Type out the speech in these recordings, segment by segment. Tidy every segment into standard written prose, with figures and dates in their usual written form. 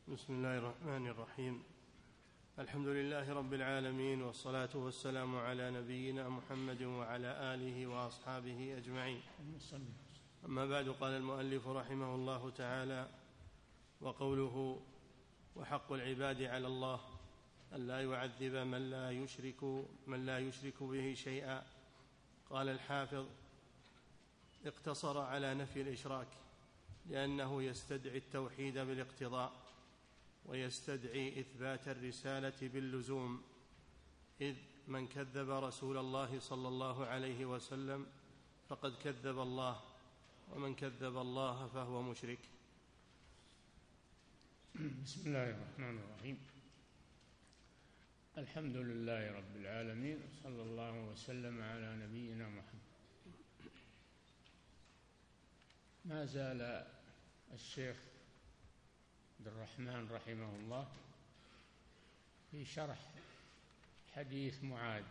بسم الله الرحمن الرحيم. الحمد لله رب العالمين، والصلاة والسلام على نبينا محمد وعلى آله وأصحابه أجمعين. أما بعد، قال المؤلف رحمه الله تعالى: وقوله وحق العباد على الله أن لا يعذب من لا يشرك به شيئا. قال الحافظ: اقتصر على نفي الإشراك لأنه يستدعي التوحيد بالاقتضاء، ويستدعي إثبات الرسالة باللزوم، إذ من كذب رسول الله صلى الله عليه وسلم فقد كذب الله، ومن كذب الله فهو مشرك. بسم الله الرحمن الرحيم. الحمد لله رب العالمين، صلى الله وسلم على نبينا محمد. ما زال الشيخ عبد الرحمن رحمه الله في شرح حديث معاذ: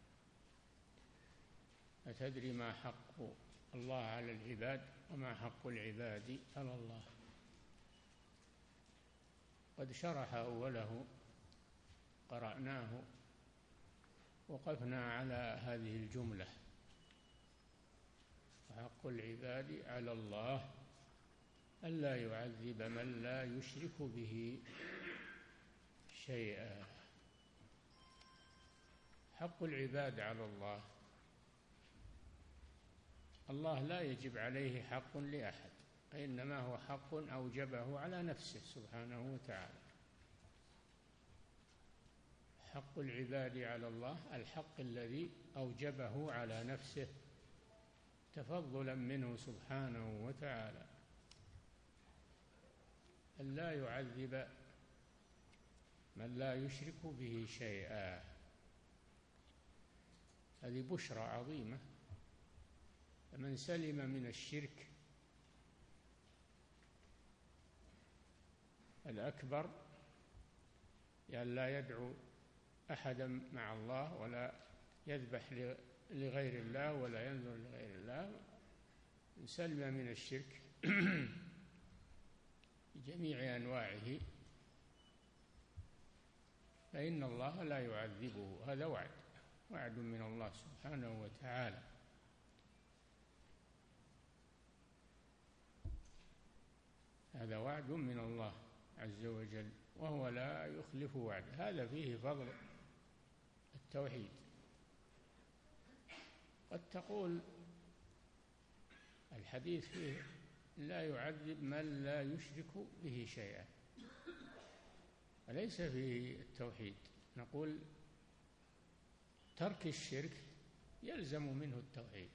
أتدري ما حق الله على العباد وما حق العباد على الله؟ قد شرح أوله، قرأناه، وقفنا على هذه الجملة: وحق العباد على الله ألا يعذب من لا يشرك به شيئا. حق العباد على الله: الله لا يجب عليه حق لأحد، إنما هو حق أوجبه على نفسه سبحانه وتعالى. حق العباد على الله الحق الذي أوجبه على نفسه تفضلا منه سبحانه وتعالى، أن لا يعذب من لا يشرك به شيئا. هذه بشرى عظيمة. فمن سلم من الشرك الأكبر، يعني لا يدعو أحدا مع الله، ولا يذبح لغير الله، ولا ينذر لغير الله، من سلم من الشرك بجميع أنواعه فإن الله لا يعذبه. هذا وعد من الله سبحانه وتعالى. هذا وعد من الله عز وجل، وهو لا يخلف وعده. هذا فيه فضل التوحيد. قد تقول الحديث فيه لا يعذب من لا يشرك به شيئا، أليس فيه التوحيد؟ نقول ترك الشرك يلزم منه التوحيد.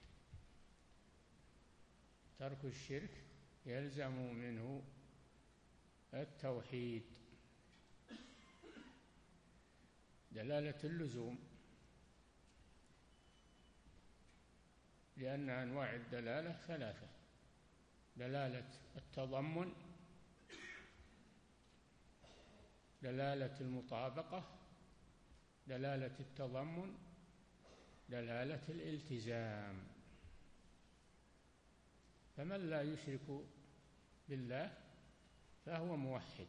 ترك الشرك يلزم منه التوحيد. دلالة اللزوم، لأن أنواع الدلالة ثلاثة: دلالة التضمن، دلالة المطابقة، دلالة التضمن، دلالة الالتزام. فمن لا يشرك بالله فهو موحد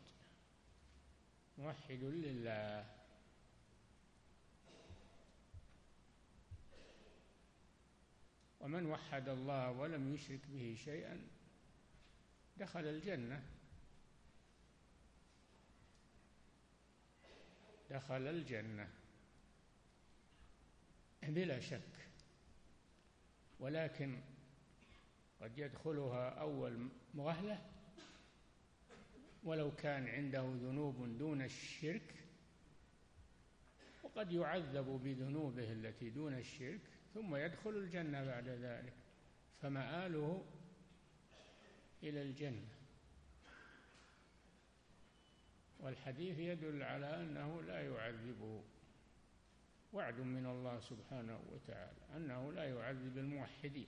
لله. ومن وحد الله ولم يشرك به شيئا دخل الجنة بلا شك. ولكن قد يدخلها أول مغهلة ولو كان عنده ذنوب دون الشرك، وقد يعذب بذنوبه التي دون الشرك ثم يدخل الجنة بعد ذلك، فمآله إلى الجنة. والحديث يدل على أنه لا يعذبه. وعد من الله سبحانه وتعالى أنه لا يعذب الموحدين.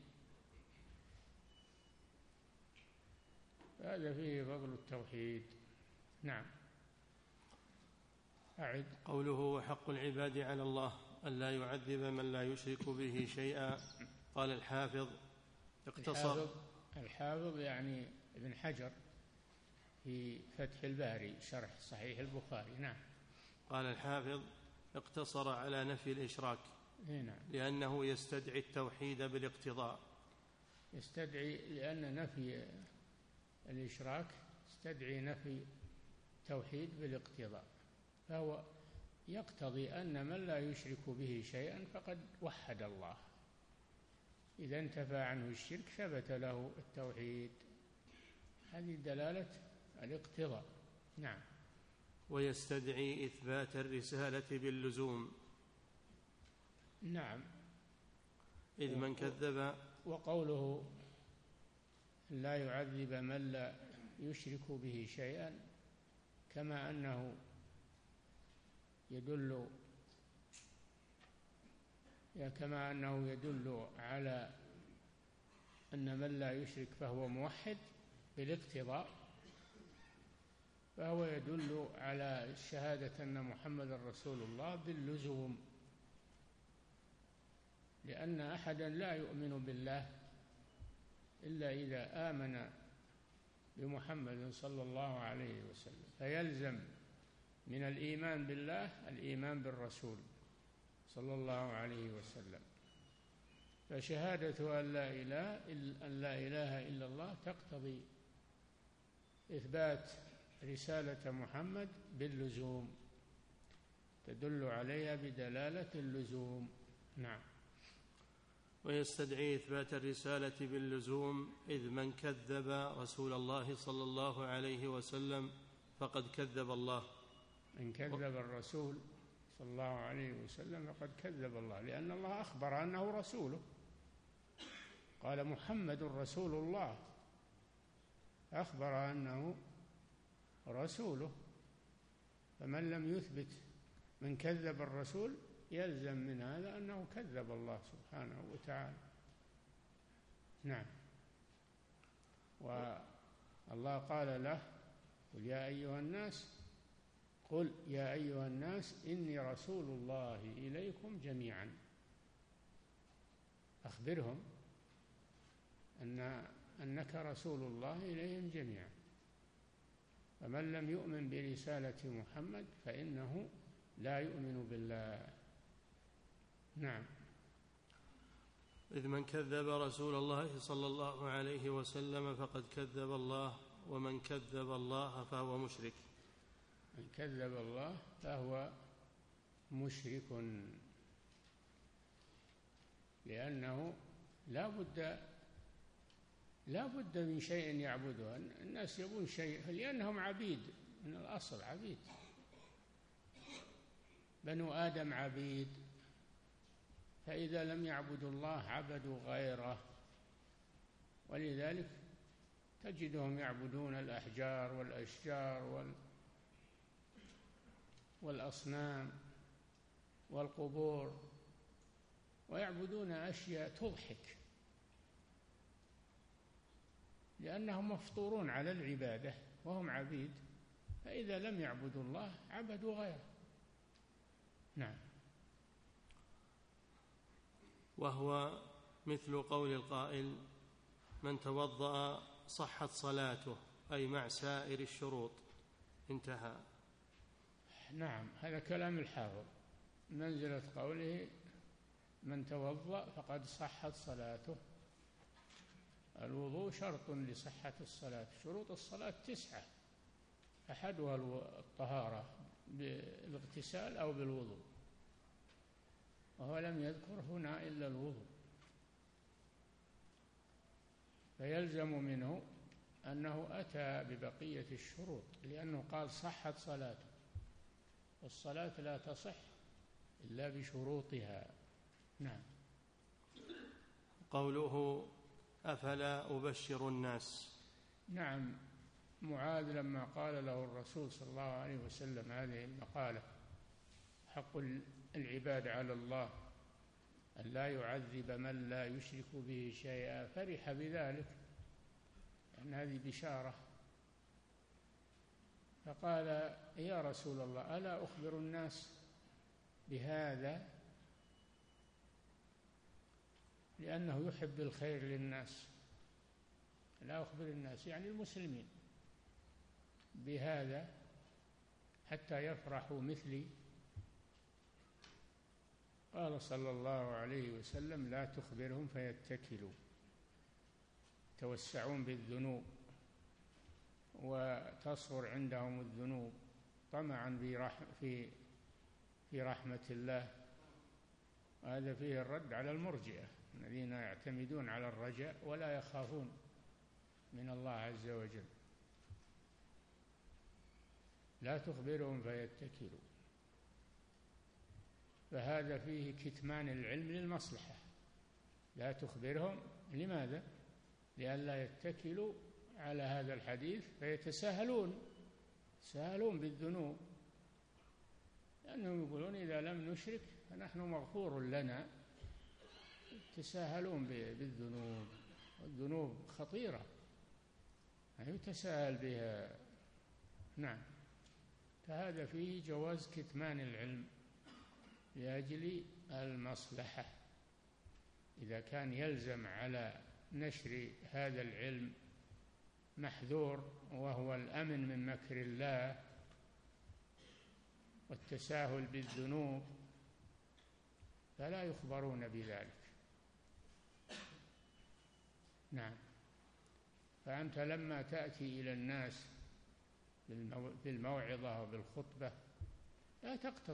هذا فيه فضل التوحيد. نعم. أعد. قوله وحق العباد على الله أن لا يعذب من لا يشرك به شيئا. قال الحافظ: اقتصر. الحافظ يعني ابن حجر في فتح الباري شرح صحيح البخاري. نعم. قال الحافظ: اقتصر على نفي الإشراك نعم. لأنه يستدعي التوحيد بالاقتضاء. يستدعي، لأن نفي الإشراك يستدعي نفي التوحيد بالاقتضاء، فهو يقتضي أن من لا يشرك به شيئا فقد وحد الله. إذا انتفى عنه الشرك ثبت له التوحيد. هذه دلالة الاقتضاء. نعم. ويستدعي إثبات الرسالة باللزوم. نعم. إذ من كذب. وقوله لا يعذب من لا يشرك به شيئا، كما أنه يدل على أن من لا يشرك فهو موحد بالاقتضاء، فهو يدل على الشهادة أن محمد رسول الله باللزوم، لأن أحدا لا يؤمن بالله إلا إذا آمن بمحمد صلى الله عليه وسلم، فيلزم من الإيمان بالله الإيمان بالرسول صلى الله عليه وسلم. فشهادة أن لا إله إلا الله تقتضي إثبات رسالة محمد باللزوم، تدل عليها بدلالة اللزوم. نعم. ويستدعي إثبات الرسالة باللزوم إذ من كذب رسول الله صلى الله عليه وسلم فقد كذب الله. من كذب الرسول صلى الله عليه وسلم فقد كذب الله، لأن الله أخبر أنه رسوله، قال محمد رسول الله، أخبر أنه رسوله. فمن لم يثبت من كذب الرسول يلزم من هذا أنه كذب الله سبحانه وتعالى. نعم. والله قال له: قل يا أيها الناس إني رسول الله إليكم جميعا. أخبرهم أنك رسول الله إليهم جميعا. فمن لم يؤمن برسالة محمد فإنه لا يؤمن بالله. نعم. إذ من كذب رسول الله صلى الله عليه وسلم فقد كذب الله، ومن كذب الله فهو مشرك. من كذب الله فهو مشرك، لأنه لا بد من شيء يعبده. الناس يبون شيء لأنهم عبيد، من الأصل عبيد، بنو آدم عبيد، فإذا لم يعبدوا الله عبدوا غيره. ولذلك تجدهم يعبدون الأحجار والأشجار والأصنام والقبور، ويعبدون أشياء تضحك، لأنهم مفطورون على العبادة وهم عبيد، فإذا لم يعبدوا الله عبدوا غيره. نعم. وهو مثل قول القائل: من توضأ صحت صلاته، أي مع سائر الشروط. انتهى. نعم. هذا كلام الحافظ، منزلة قوله: من توضأ فقد صحت صلاته. الوضوء شرط لصحة الصلاة. شروط الصلاة 9، أحدها الطهارة بالاغتسال أو بالوضوء، وهو لم يذكر هنا إلا الوضوء، فيلزم منه أنه أتى ببقية الشروط، لأنه قال صحت صلاته، والصلاة لا تصح إلا بشروطها. نعم. قوله: أفلا أبشر الناس. نعم. معاذ لما قال له الرسول صلى الله عليه وسلم هذه المقالة: حق العباد على الله أن لا يعذب من لا يشرك به شيئا، فرح بذلك، لأن هذه بشارة. فقال: يا رسول الله ألا أخبر الناس بهذا؟ لأنه يحب الخير للناس. لا أخبر الناس يعني المسلمين. بهذا حتى يفرحوا مثلي. قال صلى الله عليه وسلم: لا تخبرهم فيتكلوا. يتوسعون بالذنوب وتصغر عندهم الذنوب طمعا في رحمة الله. هذا فيه الرد على المرجئة الذين يعتمدون على الرجاء ولا يخافون من الله عز وجل. لا تخبرهم فيتكلوا. فهذا فيه كتمان العلم للمصلحة. لا تخبرهم، لماذا؟ لئلا يتكلوا على هذا الحديث فيتساهلون بالذنوب، لأنهم يقولون إذا لم نشرك فنحن مغفور لنا. يتساهلون بالذنوب، والذنوب خطيرة لا يتساهل بها. نعم. فهذا فيه جواز كتمان العلم لأجل المصلحة. إذا كان يلزم على نشر هذا العلم محذور وهو الأمن من مكر الله والتساهل بالذنوب فلا يخبرون بذلك. نعم. فأنت لما تأتي إلى الناس بالموعظة وبالخطبة لا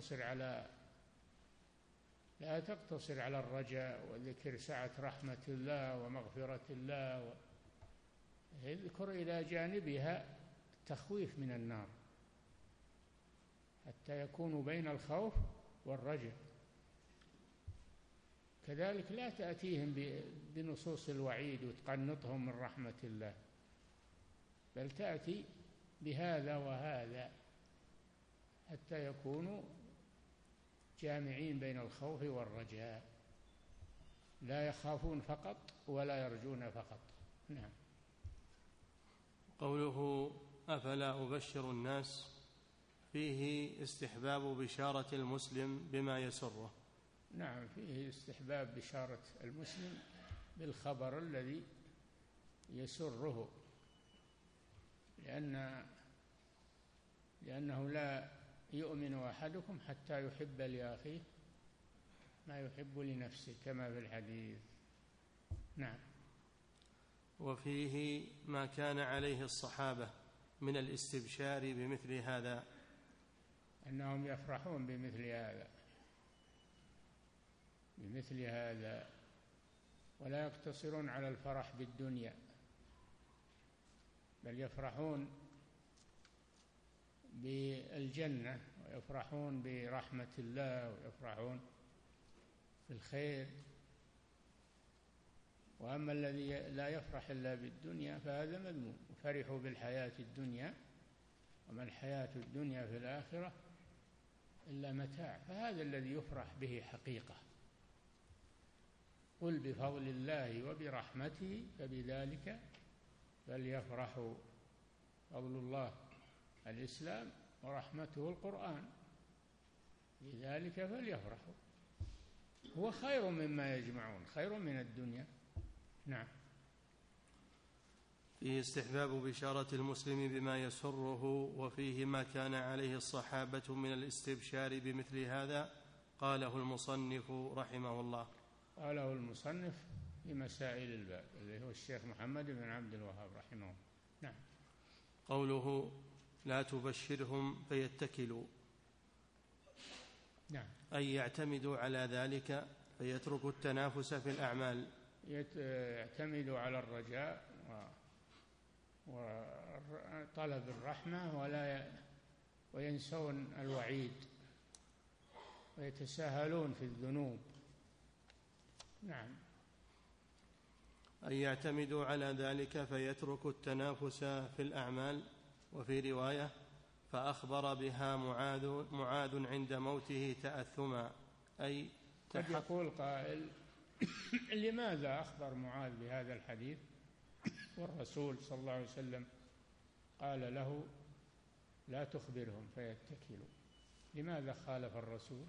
تقتصر على الرجاء وذكر سعة رحمة الله ومغفرة الله، اذكر إلى جانبها التخويف من النار حتى يكونوا بين الخوف والرجاء. كذلك لا تأتيهم بنصوص الوعيد وتقنطهم من رحمة الله، بل تأتي بهذا وهذا حتى يكونوا جامعين بين الخوف والرجاء، لا يخافون فقط ولا يرجون فقط. نعم. قوله: أفلا أبشر الناس، فيه استحباب بشارة المسلم بما يسره. نعم، فيه استحباب بشارة المسلم بالخبر الذي يسره، لأنه لا يؤمن أحدكم حتى يحب لأخيه ما يحب لنفسه كما في الحديث. نعم. وفيه ما كان عليه الصحابة من الاستبشار بمثل هذا، أنهم يفرحون بمثل هذا ولا يقتصرون على الفرح بالدنيا، بل يفرحون بالجنة ويفرحون برحمة الله ويفرحون في الخير. وأما الذي لا يفرح إلا بالدنيا فهذا مذموم. فرحوا بالحياة الدنيا وما الحياة الدنيا في الآخرة إلا متاع. فهذا الذي يفرح به حقيقة. قل بفضل الله وبرحمته فبذلك فليفرحوا. فضل الله الإسلام ورحمته القرآن، بذلك فليفرحوا، هو خير مما يجمعون، خير من الدنيا. نعم. فيه استحباب بشارة المسلم بما يسره، وفيه ما كان عليه الصحابة من الاستبشار بمثل هذا. قاله المصنف رحمه الله. قاله المصنف في مسائل الباب اللي هو الشيخ محمد بن عبد الوهاب رحمه الله. نعم. قوله: لا تبشرهم فيتكلوا، نعم، أي يعتمدوا على ذلك فيتركوا التنافس في الأعمال. يعتمدوا على الرجاء وطلب الرحمة وينسون الوعيد ويتساهلون في الذنوب. نعم. أن يعتمدوا على ذلك فيتركوا التنافس في الأعمال. وفي رواية: فأخبر بها معاذ عند موته تأثما، أي قد يقول قائل: لماذا أخبر معاذ بهذا الحديث والرسول صلى الله عليه وسلم قال له لا تخبرهم فيتكلوا؟ لماذا خالف الرسول؟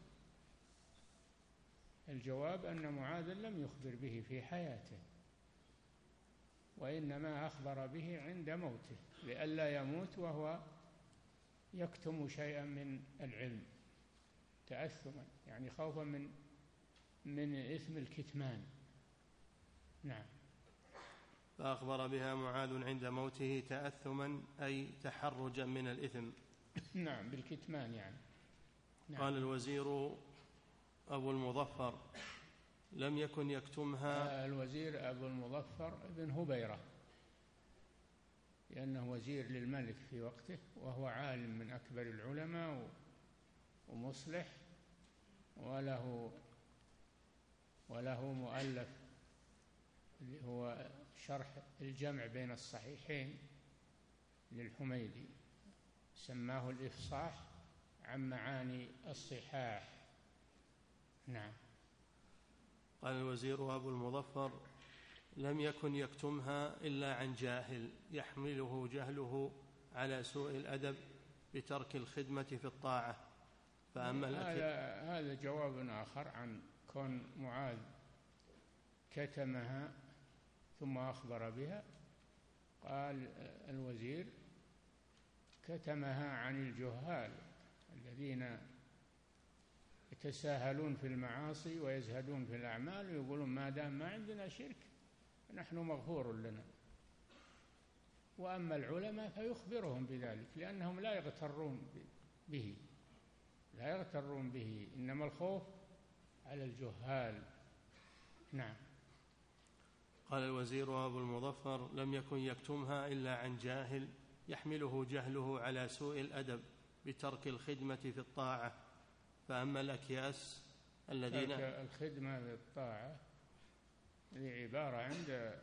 الجواب أن معاذ لم يخبر به في حياته، وإنما أخبر به عند موته لئلا يموت وهو يكتم شيئا من العلم تأثما، يعني خوفا من إثم الكتمان. نعم. فأخبر بها معاذ عند موته تأثما أي تحرجا من الإثم. نعم، بالكتمان يعني. نعم. قال الوزير أبو المظفر: لم يكن يكتمها. الوزير أبو المظفر بن هبيرة، لأنه وزير للملك في وقته، وهو عالم من أكبر العلماء ومصلح، وله مؤلف اللي هو شرح الجمع بين الصحيحين للحميدي، سماه الإفصاح عن معاني الصحاح. نعم. قال الوزير أبو المظفر: لم يكن يكتمها إلا عن جاهل يحمله جهله على سوء الأدب بترك الخدمة في الطاعة. فأما هذا جواب آخر عن كون معاذ كتمها ثم أخبر بها. قال الوزير: كتمها عن الجهال الذين يتساهلون في المعاصي ويزهدون في الأعمال ويقولون ما دام ما عندنا شرك نحن مغفور لنا. وأما العلماء فيخبرهم بذلك، لأنهم لا يغترون به، إنما الخوف على الجهال. نعم. قال الوزير أبو المظفر: لم يكن يكتمها إلا عن جاهل يحمله جهله على سوء الأدب بترك الخدمة في الطاعة. فأما الأكياس الذين الخدمة في الطاعة هذه عبارة عند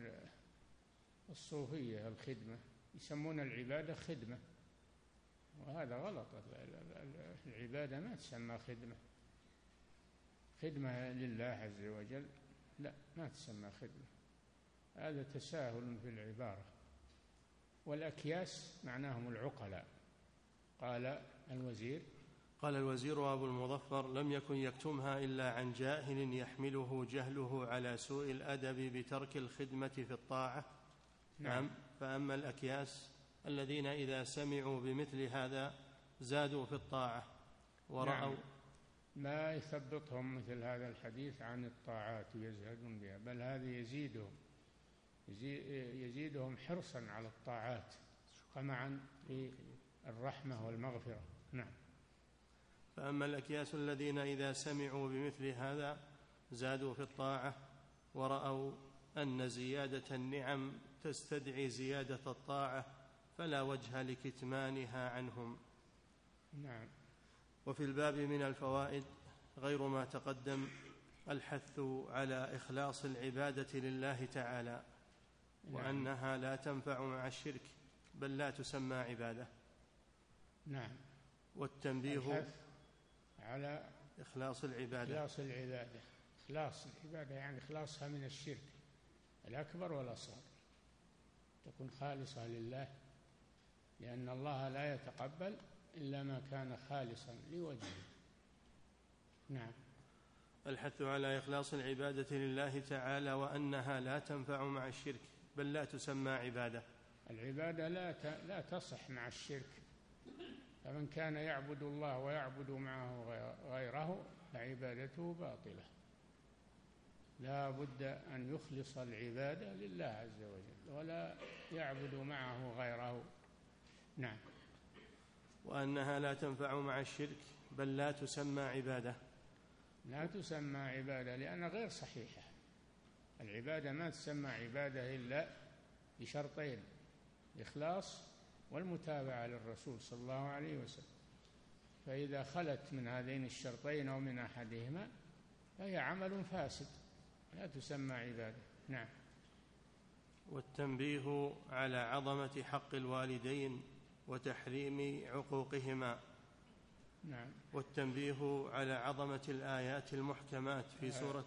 الصوفية، الخدمة يسمون العبادة خدمة، وهذا غلط. العبادة ما تسمى خدمة لله عز وجل، لا، ما تسمى خدمة، هذا تساهل في العبارة. والأكياس معناهم العقلاء. قال الوزير أبو المظفر: لم يكن يكتمها إلا عن جاهل يحمله جهله على سوء الأدب بترك الخدمة في الطاعة. نعم. فأما الأكياس الذين إذا سمعوا بمثل هذا زادوا في الطاعة ورأوا. نعم. ما يثبطهم مثل هذا الحديث عن الطاعات ويزهدون بها، بل هذا يزيدهم حرصا على الطاعات طمعا في الرحمة والمغفرة. نعم. فأما الأكياس الذين إذا سمعوا بمثل هذا زادوا في الطاعة ورأوا أن زيادة النعم تستدعي زيادة الطاعة فلا وجه لكتمانها عنهم. نعم. وفي الباب من الفوائد غير ما تقدم الحث على إخلاص العبادة لله تعالى، وأنها لا تنفع مع الشرك بل لا تسمى عبادة. نعم. والتنبيه على إخلاص العبادة. إخلاص العبادة يعني إخلاصها من الشرك الأكبر والأصغر، تكون خالصة لله، لأن الله لا يتقبل إلا ما كان خالصا لوجهه. نعم. الحث على إخلاص العبادة لله تعالى وأنها لا تنفع مع الشرك بل لا تسمى عبادة. العبادة لا تصح مع الشرك، فمن كان يعبد الله ويعبد معه غيره فعبادته باطلة. لا بد أن يخلص العبادة لله عز وجل ولا يعبد معه غيره. نعم. وأنها لا تنفع مع الشرك بل لا تسمى عبادة. لا تسمى عبادة لأنها غير صحيحة. العبادة ما تسمى عبادة إلا بشرطين: الإخلاص والمتابعة للرسول صلى الله عليه وسلم. فإذا خلت من هذين الشرطين أو من أحدهما فهي عمل فاسد لا تسمى عبادة. نعم. والتنبيه على عظمة حق الوالدين وتحريم عقوقهما. نعم. والتنبيه على عظمة الآيات المحكمات في سورة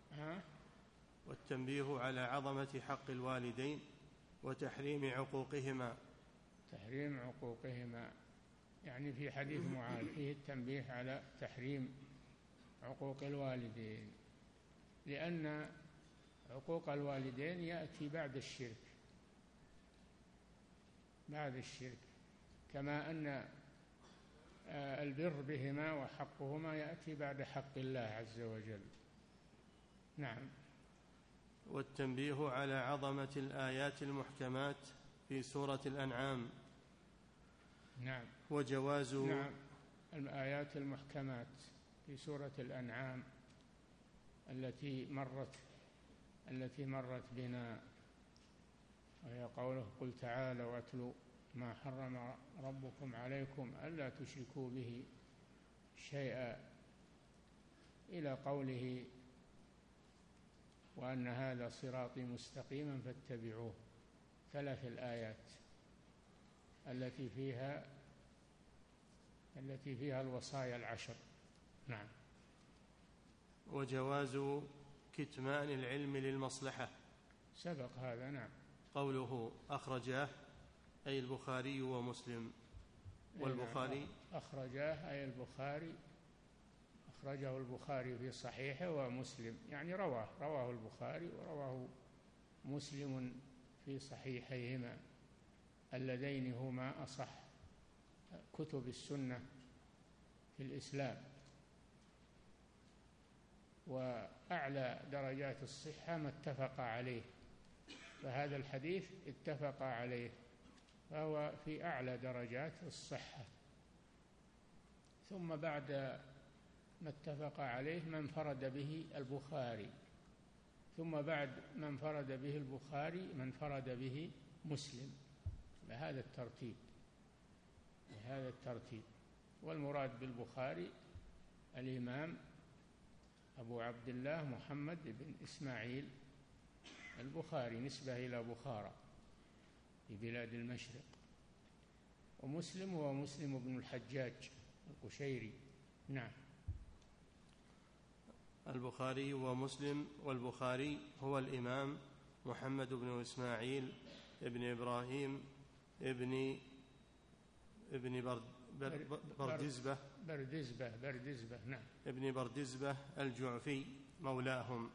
والتنبيه على عظمة حق الوالدين وتحريم عقوقهما. تحريم عقوقهما يعني في حديث معاذ فيه التنبيه على تحريم عقوق الوالدين، لأن عقوق الوالدين يأتي بعد الشرك، كما أن البر بهما وحقهما يأتي بعد حق الله عز وجل. نعم. والتنبيه على عظمة الآيات المحكمات في سورة الأنعام. نعم. وجواز الآيات المحكمات في سورة الأنعام التي مرت بنا، وهي قوله: قل تعالوا واتلوا ما حرم ربكم عليكم ألا تشركوا به شيئا، إلى قوله: وأن هذا صراطي مستقيما فاتبعوه. 3 الآيات التي فيها الوصايا 10. نعم. وجواز كتمان العلم للمصلحة، سبق هذا. نعم. قوله أخرجاه أي البخاري ومسلم. والبخاري أخرجاه أي البخاري، أخرجه البخاري في صحيحه، ومسلم يعني رواه البخاري ورواه مسلم في صحيحيهما اللذين هما أصح كتب السنة في الإسلام. وأعلى درجات الصحة ما اتفق عليه، فهذا الحديث اتفق عليه، فهو في أعلى درجات الصحة. ثم بعد ما اتفق عليه من انفرد به البخاري، ثم بعد من انفرد به البخاري من انفرد به مسلم، بهذا الترتيب. والمراد بالبخاري الإمام أبو عبد الله محمد بن إسماعيل البخاري، نسبة إلى بخارى في بلاد المشرق. ومسلم هو مسلم بن الحجاج القشيري. نعم. البخاري ومسلم. والبخاري هو الإمام محمد بن إسماعيل ابن إبراهيم ابن بردزبة. نعم. ابن بردزبة الجعفي مولاهم،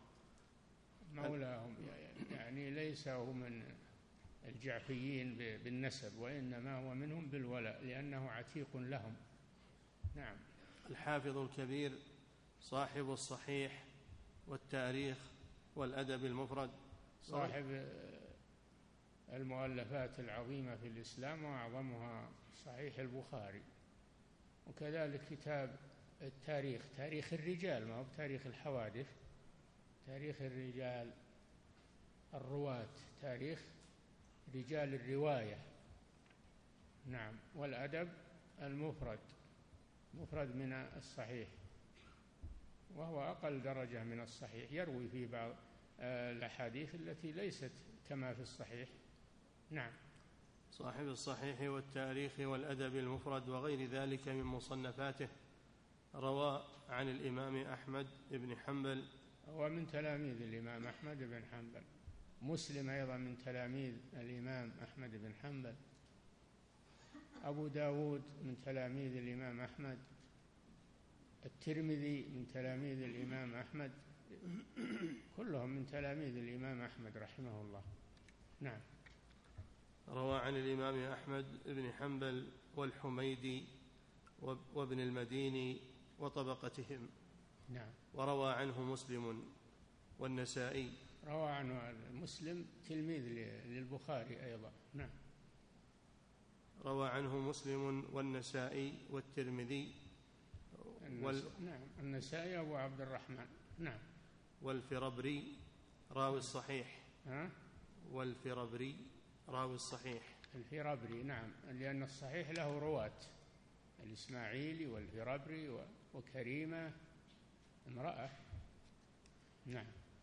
يعني ليس هو من الجعفيين بالنسب، وإنما هو منهم بالولاء لأنه عتيق لهم. نعم. الحافظ الكبير صاحب الصحيح والتاريخ والأدب المفرد، صاحب المؤلفات العظيمة في الإسلام، وأعظمها صحيح البخاري. وكذلك كتاب التاريخ، تاريخ الرجال، ما هو تاريخ الحوادث، تاريخ الرجال الرواة، تاريخ رجال الرواية. نعم. والأدب المفرد، مفرد من الصحيح، وهو أقل درجة من الصحيح، يروي في بعض الأحاديث التي ليست كما في الصحيح. نعم. صاحب الصحيح والتاريخ والأدب المفرد وغير ذلك من مصنفاته. روى عن الإمام أحمد بن حنبل، هو من تلاميذ الإمام أحمد بن حنبل. مسلم أيضا من تلاميذ الإمام أحمد بن حنبل. أبو داود من تلاميذ الإمام أحمد. الترمذي من تلاميذ الإمام أحمد، كلهم من تلاميذ الإمام أحمد رحمه الله. نعم. روى عن الإمام أحمد بن حنبل والحميدي وابن المديني وطبقتهم. نعم. وروى عنه مسلم والنسائي. روى عنه مسلم تلميذ للبخاري أيضا. نعم. روى عنه مسلم والنسائي والترمذي نعم. النسائي أبو عبد الرحمن. نعم. والفربري راوي الصحيح. والفربري راوي الصحيح. الفربري. نعم. لأن الصحيح له رواة، الإسماعيلي والفربري وكريمة امرأة. نعم.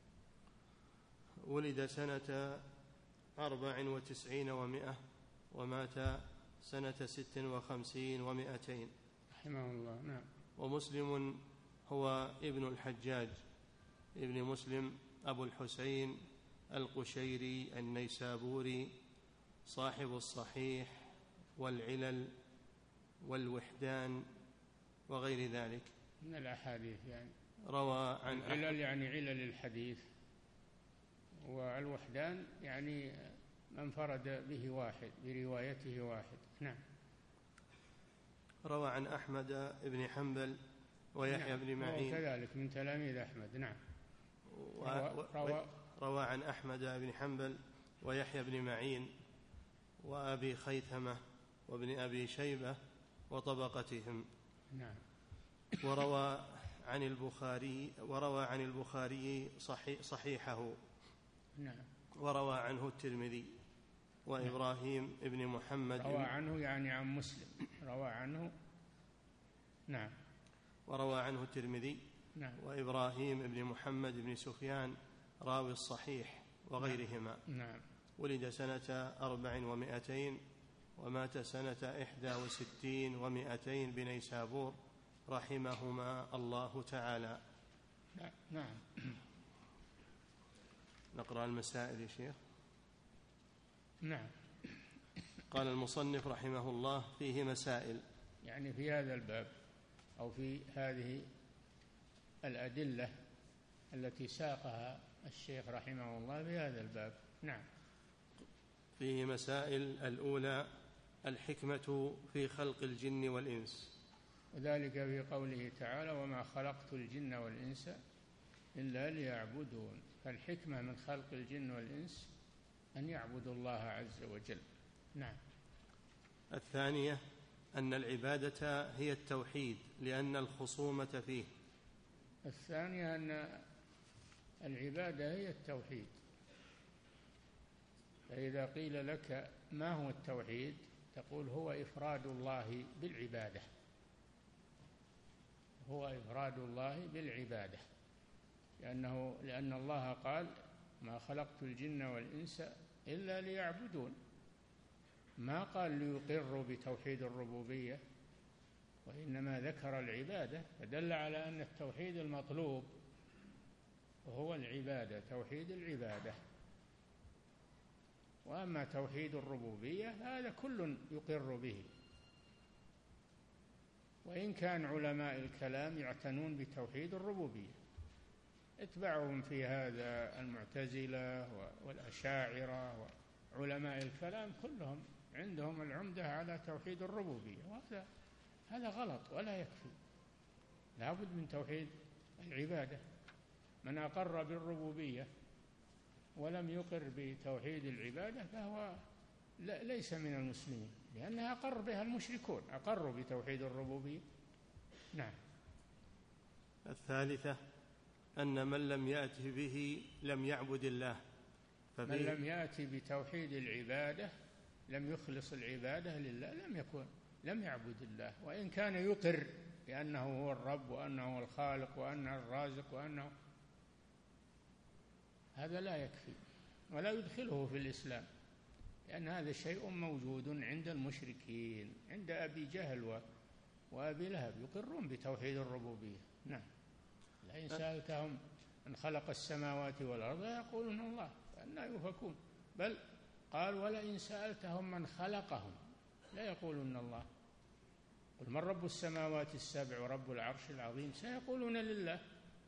ولد سنة 94 و100 ومات سنة 56 و200 رحمه الله. نعم. ومسلم هو ابن الحجاج ابن مسلم أبو الحسين القشيري النيسابوري، صاحب الصحيح والعلل والوحدان وغير ذلك من الأحاديث. يعني روى عن العلل يعني علل الحديث، والوحدان يعني من فرد به واحد، بروايته واحد. نعم. روى عن أحمد بن حنبل ويحيى بن معين، وكذلك من تلاميذ أحمد. نعم. روى عن أحمد بن حنبل ويحيى بن معين وأبي خيثمة وابن أبي شيبة وطبقتهم. نعم. وروى عن البخاري صحيحه. نعم. وروى عنه الترمذي وإبراهيم ابن محمد. روى عنه يعني عن مسلم، روى عنه. نعم. وروى عنه الترمذي. نعم. وإبراهيم ابن محمد بن سفيان راوي الصحيح وغيرهما. نعم. ولد سنة 400 ومات سنة 61 و200 بنيسابور رحمهما الله تعالى. نعم. نقرأ المسائل يا شيخ. نعم. قال المصنف رحمه الله: فيه مسائل، يعني في هذا الباب أو في هذه الأدلة التي ساقها الشيخ رحمه الله في هذا الباب. نعم. فيه مسائل. الأولى: الحكمة في خلق الجن والإنس، وذلك في قوله تعالى: وما خلقت الجن والإنس إلا ليعبدون. فالحكمة من خلق الجن والإنس أن يعبدوا الله عز وجل. نعم. الثانية: أن العبادة هي التوحيد لأن الخصومة فيه. الثانية أن العبادة هي التوحيد. فإذا قيل لك ما هو التوحيد تقول: هو إفراد الله بالعبادة، هو إفراد الله بالعبادة، لأن الله قال: ما خلقت الجن والإنس إلا ليعبدون. ما قال ليقروا بتوحيد الربوبية، وإنما ذكر العبادة، فدل على أن التوحيد المطلوب هو العبادة، توحيد العبادة. وأما توحيد الربوبية هذا كل يقر به، وإن كان علماء الكلام يعتنون بتوحيد الربوبية. اتبعهم في هذا المعتزلة والأشاعرة وعلماء الكلام كلهم عندهم العمدة على توحيد الربوبية، وهذا غلط ولا يكفي، لا بد من توحيد العبادة. من أقر بالربوبية ولم يقر بتوحيد العبادة فهو ليس من المسلمين، لأنها أقر بها المشركون، أقروا بتوحيد الربوبية. نعم. الثالثة: أن من لم يأت به لم يعبد الله. من لم يأتي بتوحيد العبادة، لم يخلص العبادة لله، لم يعبد الله، وإن كان يقر بأنه هو الرب وأنه هو الخالق وأنه الرازق وأنه، هذا لا يكفي ولا يدخله في الإسلام، لأن هذا شيء موجود عند المشركين، عند أبي جهل وأبي لهب، يقرون بتوحيد الربوبية. نعم. لئن سألتهم من خلق السماوات والأرض يقولون الله، فأنى يؤفكون. بل قال: ولئن سألتهم من خلقهم لا يقولون الله. قل: من رب السماوات السبع ورب العرش العظيم؟ سيقولون لله.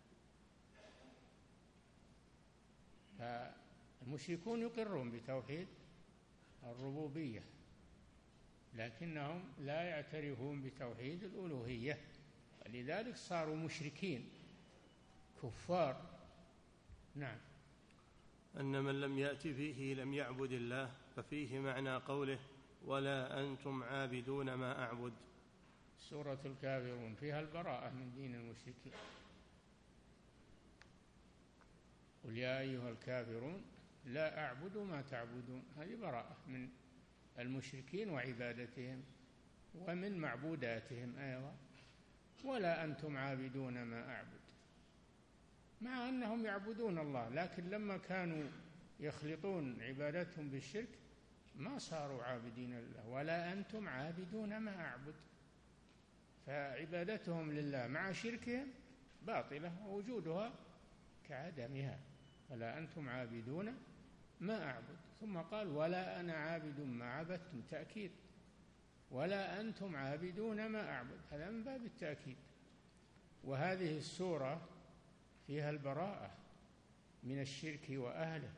فالمشركون يقرون بتوحيد الربوبية، لكنهم لا يعترفون بتوحيد الألوهية، ولذلك صاروا مشركين كفار. نعم. أن من لم يأت به لم يعبد الله، ففيه معنى قوله: ولا أنتم عابدون ما أعبد. سورة الكافرون فيها البراءة من دين المشركين. قل يا أيها الكافرون لا أعبد ما تعبدون، هذه براءة من المشركين وعبادتهم ومن معبوداتهم أيضا. ولا أنتم عابدون ما أعبد، مع أنهم يعبدون الله، لكن لما كانوا يخلطون عبادتهم بالشرك ما صاروا عابدين لله. ولا أنتم عابدون ما أعبد، فعبادتهم لله مع شركهم باطلة ووجودها كعدمها. ولا أنتم عابدون ما أعبد. ثم قال: ولا أنا عابد ما عبدتم، تأكيد. ولا أنتم عابدون ما أعبد، هذا من باب التأكيد. وهذه السورة فيها البراءة من الشرك وأهله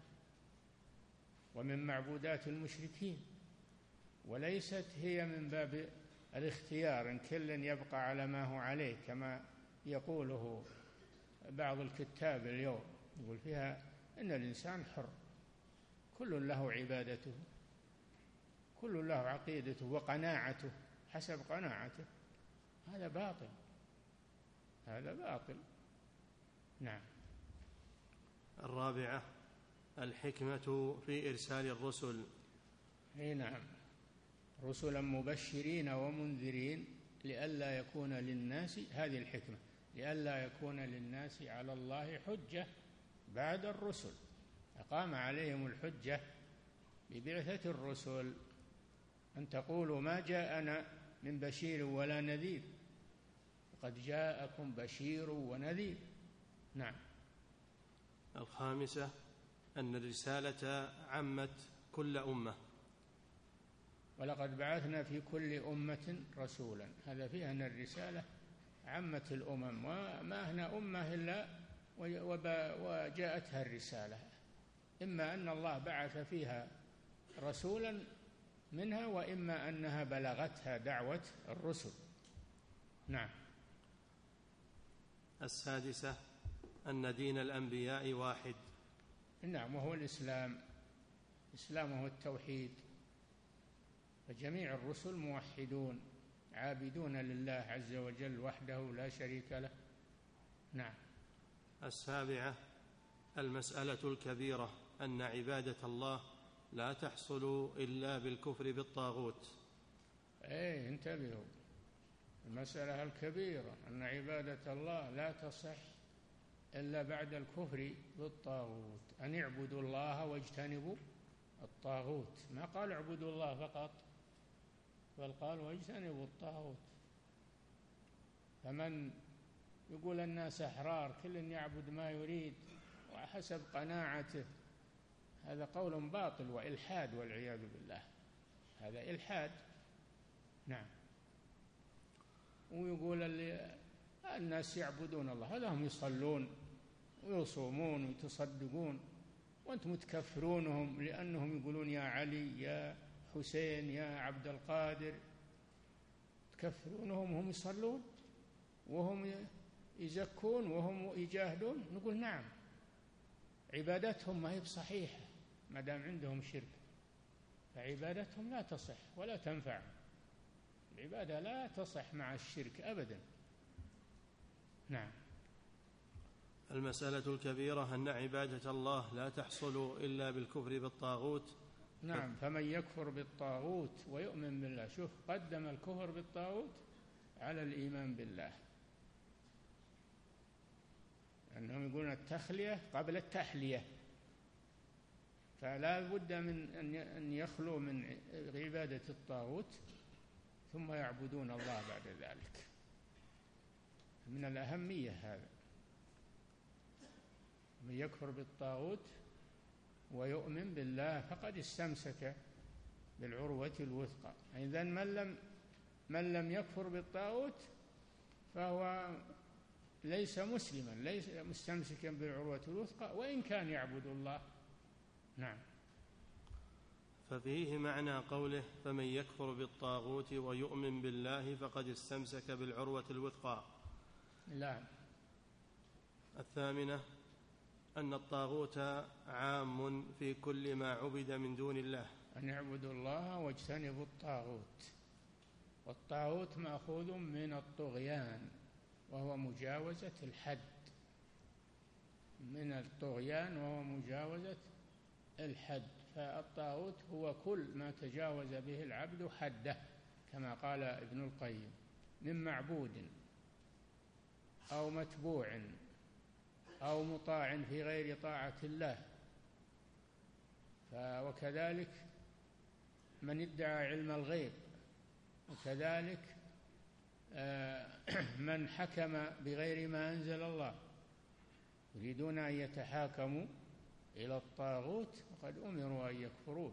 ومن معبودات المشركين، وليست هي من باب الاختيار، إن كل يبقى على ما هو عليه، كما يقوله بعض الكتاب اليوم، يقول فيها إن الإنسان حر، كل له عبادته، كل له عقيدته وقناعته حسب قناعته. هذا باطل، هذا باطل. نعم. الرابعة الحكمة في إرسال الرسل. نعم، رسلا مبشرين ومنذرين لئلا يكون للناس، هذه الحكمة، لئلا يكون للناس على الله حجة بعد الرسل، أقام عليهم الحجة ببعثة الرسل، أن تقولوا ما جاءنا من بشير ولا نذير، قد جاءكم بشير ونذير. نعم. الخامسة أن الرسالة عمت كل أمة، ولقد بعثنا في كل أمة رسولا، هذا فيها أن الرسالة عمت الأمم، وما هنا أمة إلا وجاءتها الرسالة، إما أن الله بعث فيها رسولا منها، وإما أنها بلغتها دعوة الرسل. نعم. السادسة أن دين الأنبياء واحد. نعم، وهو الإسلام، الإسلام هو التوحيد، فجميع الرسل موحدون عابدون لله عز وجل وحده لا شريك له. نعم. السابعة المسألة الكبيرة أن عبادة الله لا تحصل إلا بالكفر بالطاغوت. انتبهوا، المسألة الكبيرة أن عبادة الله لا تصح إلا بعد الكفر بالطاغوت، أن اعبدوا الله واجتنبوا الطاغوت، ما قال اعبدوا الله فقط، بل قال واجتنبوا الطاغوت. فمن يقول الناس أحرار، كل يعبد ما يريد وحسب قناعته، هذا قول باطل وإلحاد والعياذ بالله، هذا إلحاد. نعم. ويقول الناس يعبدون الله، هذا هم يصلون ويصومون ويتصدقون، وأنتم تكفرونهم لأنهم يقولون يا علي يا حسين يا عبد القادر، تكفرونهم وهم يصلون وهم يزكون وهم يجاهدون. نقول نعم، عبادتهم ما هي بصحيحة ما دام عندهم شرك، فعبادتهم لا تصح ولا تنفع، العبادة لا تصح مع الشرك أبدا. نعم. المسألة الكبيرة أن عبادة الله لا تحصل إلا بالكفر بالطاغوت. نعم، فمن يكفر بالطاغوت ويؤمن بالله، شوف قدم الكفر بالطاغوت على الإيمان بالله، أنهم يقولون التخلية قبل التحلية، فلا بد من أن يخلوا من عبادة الطاغوت ثم يعبدون الله بعد ذلك، من الأهمية هذا. من يكفر بالطاغوت ويؤمن بالله فقد استمسك بالعروة الوثقى. إذن من لم يكفر بالطاغوت فهو ليس مسلما، ليس مستمسكا بالعروة الوثقى وإن كان يعبد الله. نعم. ففيه معنى قوله فمن يكفر بالطاغوت ويؤمن بالله فقد استمسك بالعروة الوثقى. لا. الثامنة أن الطاغوت عام في كل ما عبد من دون الله، أن يعبدوا الله واجتنبوا الطاغوت، والطاغوت مأخوذ من الطغيان وهو مجاوزة الحد، من الطغيان وهو مجاوزة الحد، فالطاغوت هو كل ما تجاوز به العبد حده، كما قال ابن القيم، من معبود أو متبوع أو مطاع في غير طاعة الله. وكذلك من ادعى علم الغيب، وكذلك من حكم بغير ما أنزل الله، يريدون أن يتحاكموا إلى الطاغوت وقد أمروا أن يكفروا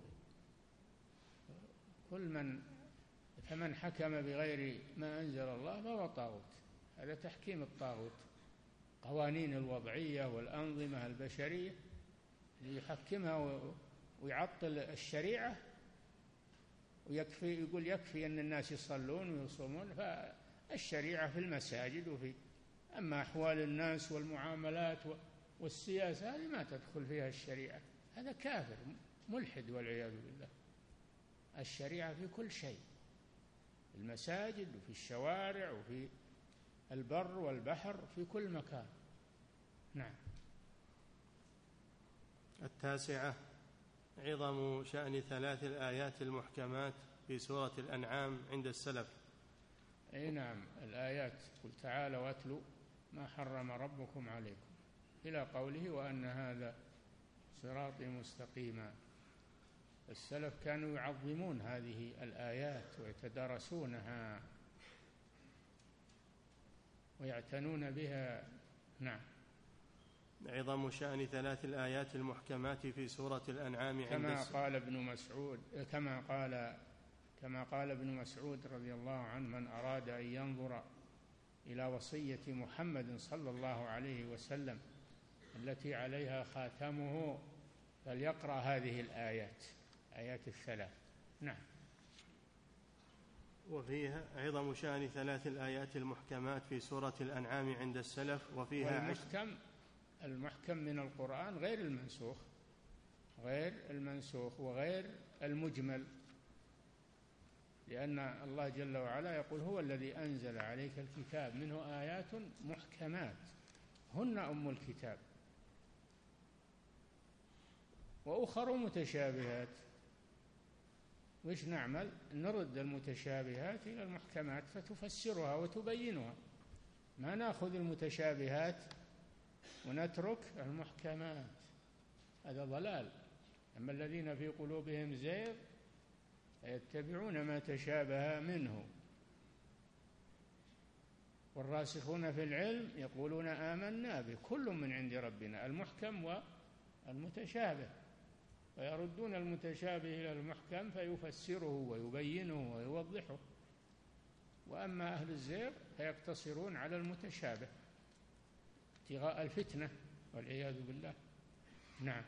به. فمن حكم بغير ما أنزل الله فهو طاغوت، هذا تحكيم الطاغوت، قوانين الوضعية والأنظمة البشرية يحكمها ويعطل الشريعة، ويكفي، يقول يكفي أن الناس يصلون ويصومون، فالشريعة في المساجد وفي، أما أحوال الناس والمعاملات والسياسة هذه ما تدخل فيها الشريعة، هذا كافر ملحد والعياذ بالله. الشريعة في كل شيء، في المساجد وفي الشوارع وفي البر والبحر، في كل مكان. نعم. 9 عظم شأن 3 الآيات المحكمات في سورة الأنعام عند السلف. أي نعم، الآيات قل تعالوا واتلوا ما حرم ربكم عليكم إلى قوله وأن هذا صراطي مستقيما. السلف كانوا يعظمون هذه الآيات ويتدارسونها ويعتنون بها. نعم. عظم شأن 3 الآيات المحكمات في سورة الأنعام كما قال ابن مسعود رضي الله عنه: من أراد أن ينظر إلى وصية محمد صلى الله عليه وسلم التي عليها خاتمه فليقرأ هذه الآيات، آيات ال3. نعم. وفيها عظم شأن 3 الآيات المحكمات في سورة الأنعام عند السلف. وفيها المحكم من القرآن غير المنسوخ وغير المجمل، لأن الله جل وعلا يقول: هو الذي أنزل عليك الكتاب منه آيات محكمات هن أم الكتاب وأخر متشابهات. وش نعمل؟ نرد المتشابهات إلى المحكمات فتفسرها وتبينها، ما نأخذ المتشابهات ونترك المحكمات، هذا ضلال. أما الذين في قلوبهم زيغ يتبعون ما تشابه منه، والراسخون في العلم يقولون آمنا به كل من عند ربنا، المحكم والمتشابه، ويردون المتشابه إلى المحكم فيفسره ويبينه ويوضحه. وأما أهل الزيغ فيقتصرون على المتشابه ابتغاء الفتنة والعياذ بالله. نعم.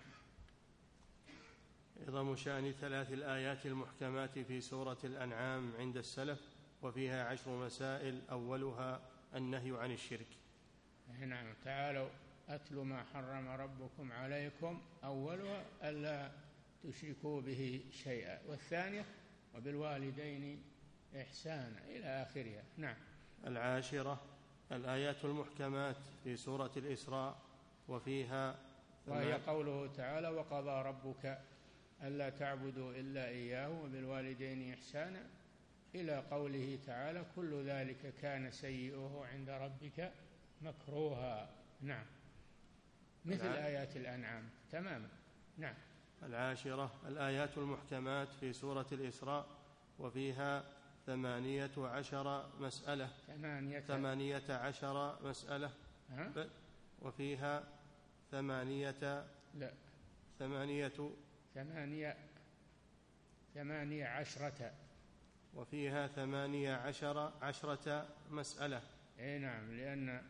عظم شأن 3 الآيات المحكمات في سورة الأنعام عند السلف. وفيها 10 مسائل، أولها النهي عن الشرك. نعم. تعالوا أتل ما حرم ربكم عليكم، أولها ألا تشركوا به شيئا، والثانية وبالوالدين إحسانا إلى آخرها. نعم. 10 الآيات المحكمات في سورة الإسراء. وفيها وهي قوله تعالى: وقضى ربك ألا تعبدوا إلا إياه وبالوالدين إحسانا، إلى قوله تعالى: كل ذلك كان سيئه عند ربك مكروها. نعم. مثل آيات الأنعام تماما. نعم. 10 الآيات المحكمات في سورة الإسراء. وفيها 18 مسألة. 18 مسألة. وفيها 18 وفيها 18 مسألة. أي نعم، لأن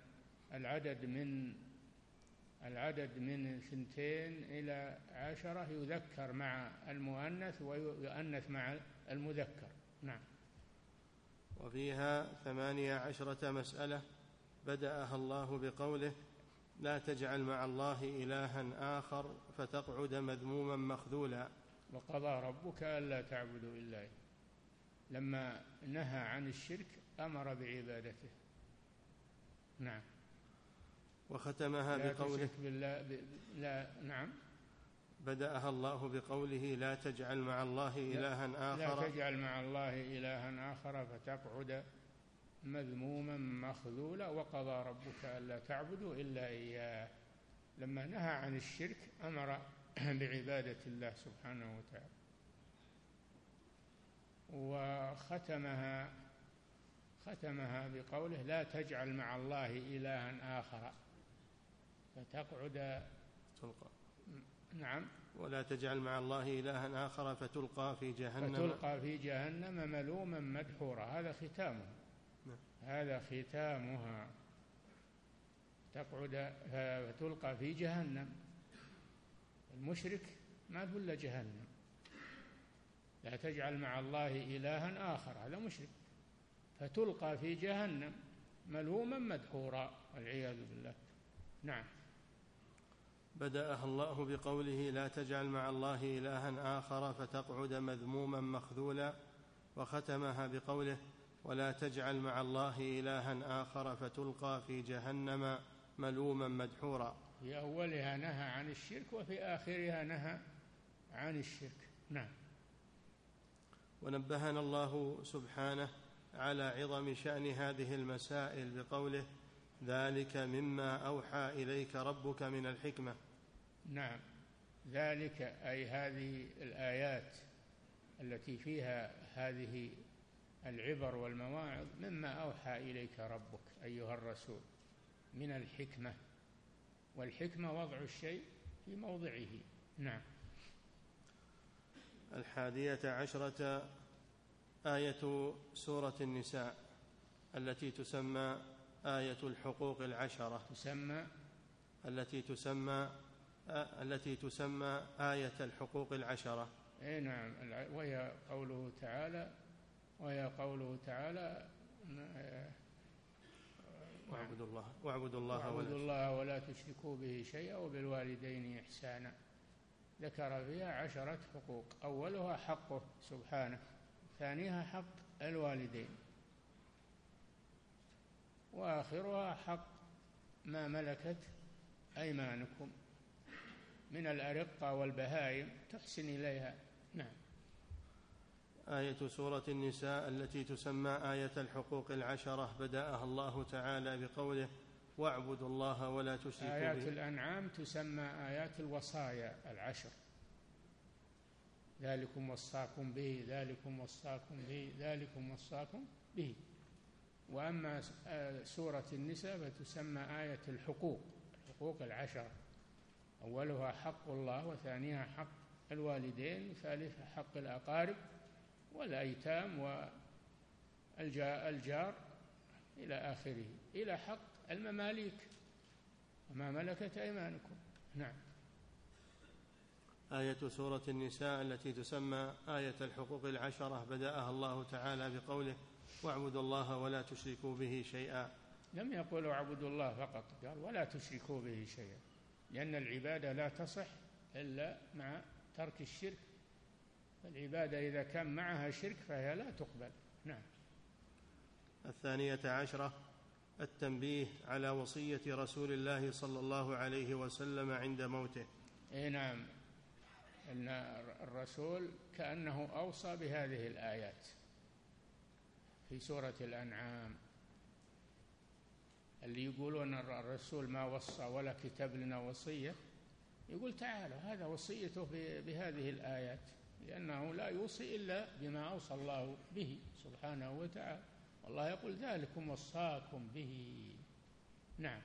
العدد من 2 إلى 10 يذكر مع المؤنث ويؤنث مع المذكر. نعم. وفيها 18 مسألة بدأها الله بقوله: لا تجعل مع الله إلها آخر فتقعد مذموما مخذولا. وقضى ربك ألا تعبدوا إلا إياه، لما نهى عن الشرك أمر بعبادته. نعم. وختمها بقوله: نعم. بدأها الله بقوله: لا تجعل مع الله إلها آخر. لا تجعل مع الله إلها آخر فتقعد مذموما مخذولا. وقضى ربك ألا تعبدوا إلا إياه، لما نهى عن الشرك أمر بعبادة الله سبحانه وتعالى. ختمها بقوله: لا تجعل مع الله إلها آخر فتقعد تلقى. نعم. ولا تجعل مع الله إلها آخر فتلقى في جهنم ملوما مدحورا. هذا ختامها. هذا ختامها، تقعد فتلقى في جهنم. المشرك ما هو إلا جهنم، لا تجعل مع الله إلها آخر، هذا مشرك، فتلقى في جهنم ملوما مدحورا والعياذ بالله. نعم. بدأها الله بقوله لا تجعل مع الله إلها آخر فتقعد مذموما مخذولا، وختمها بقوله ولا تجعل مع الله إلها آخر فتلقى في جهنم ملوما مدحورا. في أولها نهى عن الشرك وفي آخرها نهى عن الشرك. نعم. ونبهنا الله سبحانه على عظم شأن هذه المسائل بقوله ذلك مما أوحى إليك ربك من الحكمة. نعم، ذلك أي هذه الآيات التي فيها هذه العبر والمواعظ مما أوحى إليك ربك أيها الرسول من الحكمة، والحكمة وضع الشيء في موضعه. نعم. 11 آية سورة النساء التي تسمى آية الحقوق العشرة، التي تسمى آية الحقوق العشرة. أي نعم، وهي قوله تعالى واعبدوا الله ولا تشركوا به شيئا وبالوالدين إحسانا. ذكر فيها 10 حقوق، أولها حقه سبحانه، ثانيها حق الوالدين، وآخرها حق ما ملكت أيمانكم من الأرقة والبهائم تحسن إليها. نعم. آية سورة النساء التي تسمى آية الحقوق العشرة بدأها الله تعالى بقوله واعبدوا الله ولا تشركوا به. آيات الأنعام تسمى آيات الوصايا العشر، ذلكم وصاكم به ذلكم وصاكم به ذلكم وصاكم به. وأما سورة النساء فتسمى آية الحقوق العشر، أولها حق الله، وثانيها حق الوالدين، وثالثها حق الأقارب والأيتام والجار إلى آخره، إلى حق المماليك وما ملكت أيمانكم. نعم. آية سورة النساء التي تسمى آية الحقوق العشرة بدأها الله تعالى بقوله واعبدوا الله ولا تشركوا به شيئا. لم يقل اعبدوا الله فقط، قال ولا تشركوا به شيئا، لأن العبادة لا تصح إلا مع ترك الشرك، فالعبادة إذا كان معها شرك فهي لا تقبل. نعم. 12 التنبيه على وصية رسول الله صلى الله عليه وسلم عند موته. نعم، أن الرسول كأنه أوصى بهذه الآيات في سورة الأنعام. اللي يقولون الرسول ما وصى ولا كتب لنا وصية، يقول تعالوا هذا وصيته بهذه الآيات، لأنه لا يوصي إلا بما أوصى الله به سبحانه وتعالى، والله يقول ذلكم وصاكم به. نعم.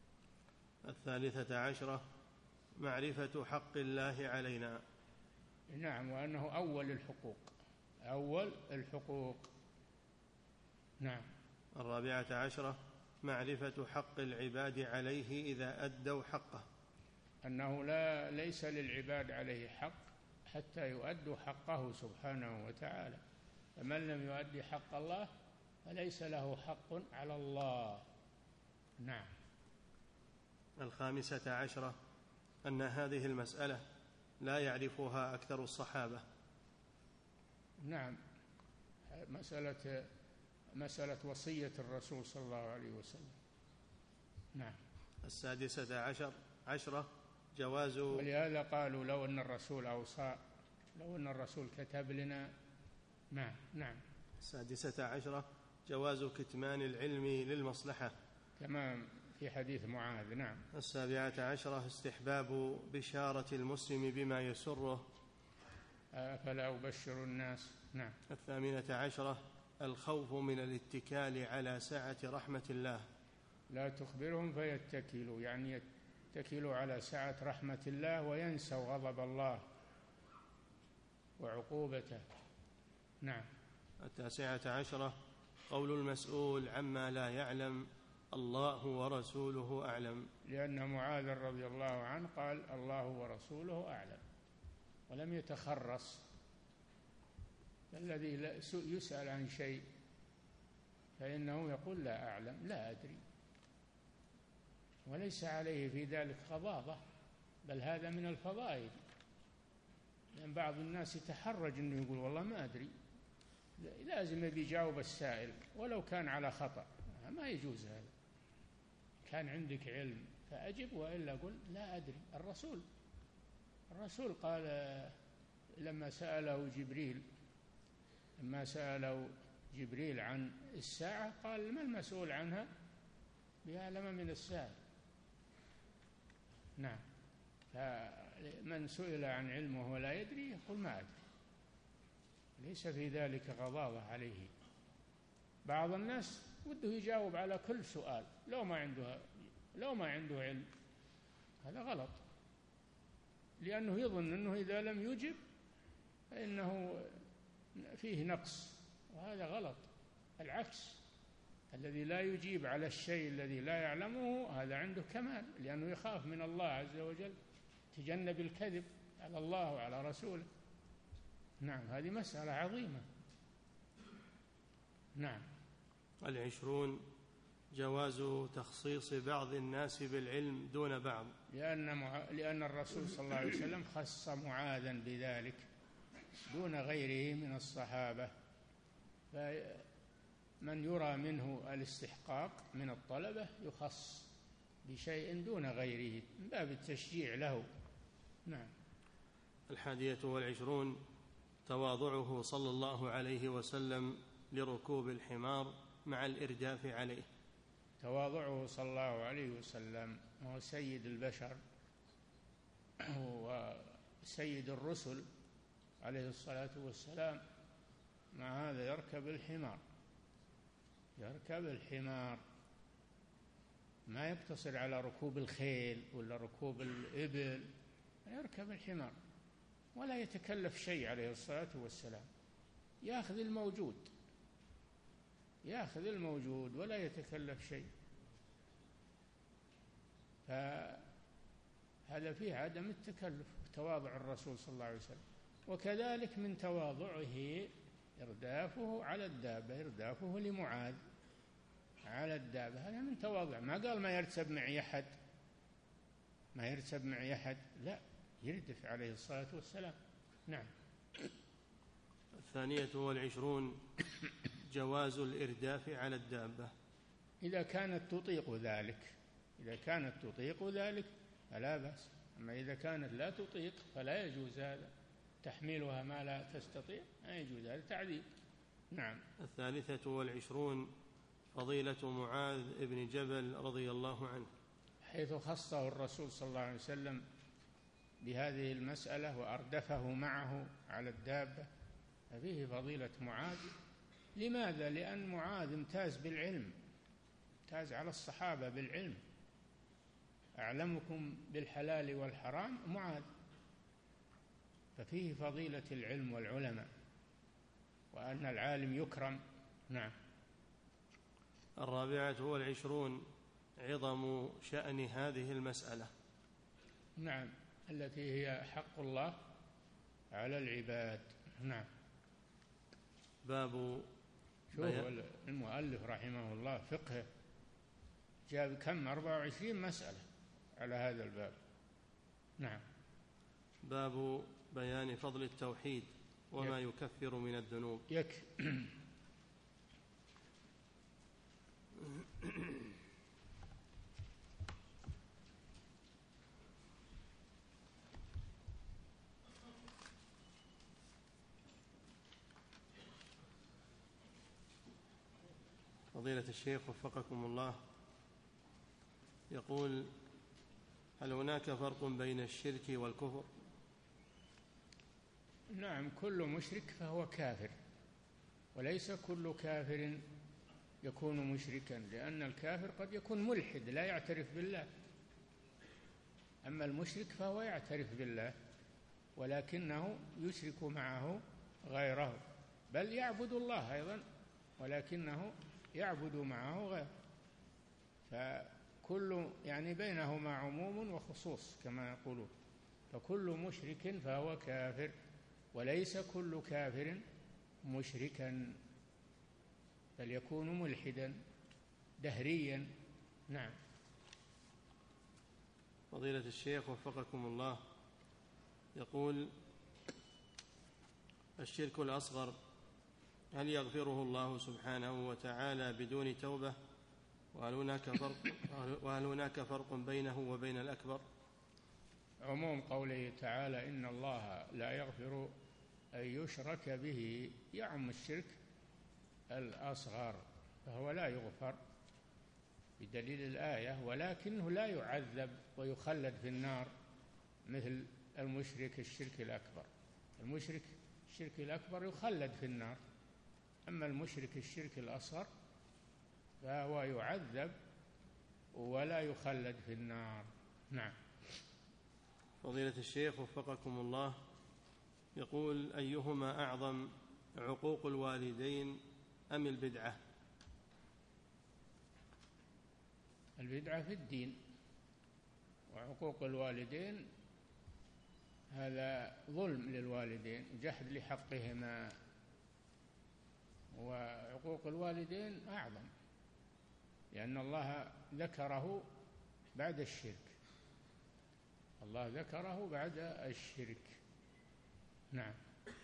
13 معرفة حق الله علينا. نعم، وأنه أول الحقوق. نعم. 14 معرفة حق العباد عليه إذا أدوا حقه، أنه ليس للعباد عليه حق حتى يؤدوا حقه سبحانه وتعالى، فمن لم يؤدي حق الله فليس له حق على الله. نعم. 15 أن هذه المسألة لا يعرفها أكثر الصحابة. نعم، مسألة وصية الرسول صلى الله عليه وسلم. نعم. 16 جواز، ولهذا قالوا لو أن الرسول أوصى، لو أن الرسول كتب لنا. نعم. 16 جواز كتمان العلم للمصلحة كما في حديث معاذ. نعم. 17 استحباب بشارة المسلم بما يسره، فلا أبشر الناس. نعم. 18 الخوف من الاتكال على سعة رحمة الله، لا تخبرهم فيتكلوا، يعني يتكلوا على سعة رحمة الله وينسوا غضب الله وعقوبته. نعم. 19 قول المسؤول عما لا يعلم الله ورسوله أعلم، لأن معاذ رضي الله عنه قال الله ورسوله أعلم ولم يتخرص. الذي يسأل عن شيء فإنه يقول لا أعلم، لا أدري، وليس عليه في ذلك غضاضة، بل هذا من الفضائل. لأن بعض الناس يتحرج أنه يقول والله ما أدري، لازم يجاوب السائل ولو كان على خطأ، ما يجوز هذا. كان عندك علم فأجب، وإلا قل لا أدري. الرسول قال لما سأله جبريل عن الساعة قال ما المسؤول عنها بأعلم من السائل. نعم، فمن سئل عن علمه ولا يدري يقول ما أدري، ليس في ذلك غضاضة عليه. بعض الناس وده يجاوب على كل سؤال لو ما عنده علم، هذا غلط، لأنه يظن أنه إذا لم يجب فإنه فيه نقص، وهذا غلط. العكس، الذي لا يجيب على الشيء الذي لا يعلمه هذا عنده كمال، لأنه يخاف من الله عز وجل، تجنب الكذب على الله وعلى رسوله. نعم، هذه مسألة عظيمة. نعم. 20 جواز تخصيص بعض الناس بالعلم دون بعض، لأن الرسول صلى الله عليه وسلم خص معاذا بذلك دون غيره من الصحابة، فمن يرى منه الاستحقاق من الطلبة يخص بشيء دون غيره من باب التشجيع له. نعم. 21 تواضعه صلى الله عليه وسلم لركوب الحمار مع الإرداف عليه. تواضعه صلى الله عليه وسلم، هو سيد البشر وسيد الرسل عليه الصلاة والسلام، مع هذا يركب الحمار، ما يقتصر على ركوب الخيل ولا ركوب الإبل، يركب الحمار ولا يتكلف شيء عليه الصلاة والسلام، يأخذ الموجود ولا يتكلف شيء. فهذا فيه عدم التكلف، تواضع الرسول صلى الله عليه وسلم. وكذلك من تواضعه إردافه على الدابة، إردافه لمعاذ على الدابة، هذا من تواضع. ما قال ما يركب معي أحد، لا، يردف عليه الصلاة والسلام. نعم. 22 جواز الإرداف على الدابة إذا كانت تطيق ذلك فلا بأس، أما إذا كانت لا تطيق فلا يجوز هذا، تحميلها ما لا تستطيع لا يجوز، هذا تعذيب. نعم. 23 فضيلة معاذ بن جبل رضي الله عنه، حيث خصه الرسول صلى الله عليه وسلم بهذه المسألة وأردفه معه على الدابة، ففيه فضيلة معاذ. لماذا؟ لأن معاذ امتاز بالعلم، امتاز على الصحابة بالعلم، أعلمكم بالحلال والحرام معاذ، ففيه فضيلة العلم والعلماء، وأن العالم يكرم. نعم. 24 عظم شأن هذه المسألة. نعم، التي هي حق الله على العباد. نعم. باب شوف المؤلف رحمه الله فقه جاب كم 24 مسألة على هذا الباب. نعم. باب بيان فضل التوحيد وما يكفر من الذنوب. فضيلة الشيخ وفقكم الله، يقول: هل هناك فرق بين الشرك والكفر؟ نعم، كل مشرك فهو كافر، وليس كل كافر يكون مشركا، لأن الكافر قد يكون ملحد لا يعترف بالله، أما المشرك فهو يعترف بالله ولكنه يشرك معه غيره، بل يعبد الله أيضا ولكنه يعبد معه غيره، فكل بينهما عموم وخصوص كما يقولون، فكل مشرك فهو كافر، وليس كل كافر مشركا، بل يكون ملحدا دهريا. نعم. فضيلة الشيخ وفقكم الله، يقول: الشرك الأصغر هل يغفره الله سبحانه وتعالى بدون توبة؟ وهل هناك فرق بينه وبين الأكبر؟ عموم قوله تعالى: إن الله لا يغفر أن يشرك به، يعم الشرك الأصغر، فهو لا يغفر بدليل الآية، ولكنه لا يعذب ويخلد في النار مثل المشرك الشرك الأكبر. المشرك الشرك الأكبر يخلد في النار، أما المشرك الشرك الأصغر فهو يعذب ولا يخلد في النار. نعم. فضيلة الشيخ وفقكم الله، يقول: أيهما أعظم، عقوق الوالدين أم البدعة؟ البدعة في الدين، وعقوق الوالدين هذا ظلم للوالدين، جحد لحقهما، وعقوق الوالدين أعظم لأن الله ذكره بعد الشرك. الله ذكره بعد الشرك. نعم.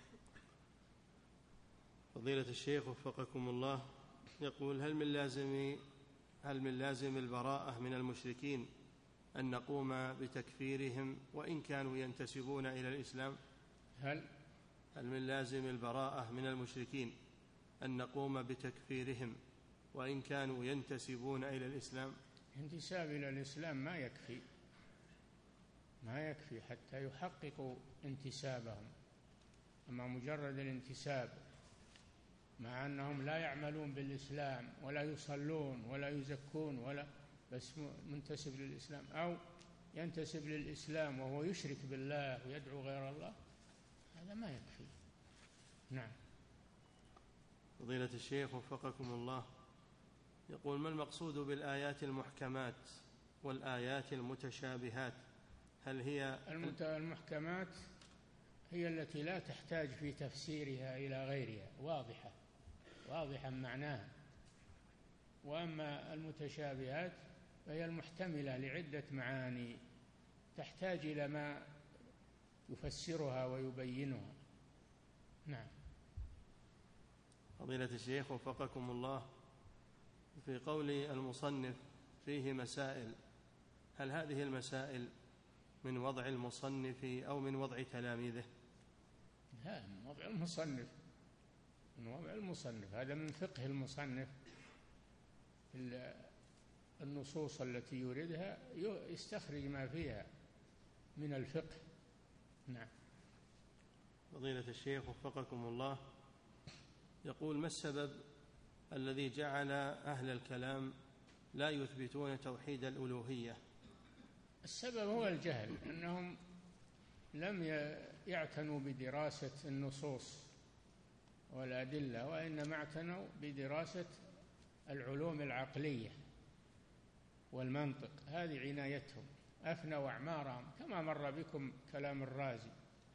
فضيلة الشيخ وفقكم الله، يقول: هل من لازم البراءة من المشركين أن نقوم بتكفيرهم وإن كانوا ينتسبون إلى الإسلام؟ هل من لازم البراءة من المشركين أن نقوم بتكفيرهم وإن كانوا ينتسبون إلى الإسلام؟ الانتساب إلى الإسلام ما يكفي حتى يحققوا انتسابهم. أما مجرد الانتساب مع أنهم لا يعملون بالإسلام ولا يصلون ولا يزكون ولا بس منتسب للإسلام، أو ينتسب للإسلام وهو يشرك بالله ويدعو غير الله، هذا ما يكفي. نعم. فضيلة الشيخ وفقكم الله، يقول: ما المقصود بالآيات المحكمات والآيات المتشابهات؟ هل هي المحكمات هي التي لا تحتاج في تفسيرها إلى غيرها، واضحة معناها، وأما المتشابهات فهي المحتملة لعدة معاني تحتاج إلى ما يفسرها ويبينها. نعم. فضيلة الشيخ وفقكم الله، في قول المصنف فيه مسائل، هل هذه المسائل من وضع المصنف أو من وضع تلاميذه؟ لا، من وضع المصنف، هذا من فقه المصنف. النصوص التي يوردها يستخرج ما فيها من الفقه. نعم. فضيلة الشيخ وفقكم الله، يقول: ما السبب الذي جعل أهل الكلام لا يثبتون توحيد الألوهية؟ السبب هو الجهل، أنهم لم يعتنوا بدراسة النصوص والأدلة، وإنما اعتنوا بدراسة العلوم العقلية والمنطق، هذه عنايتهم، أفنوا أعمارهم، كما مر بكم كلام الرازي: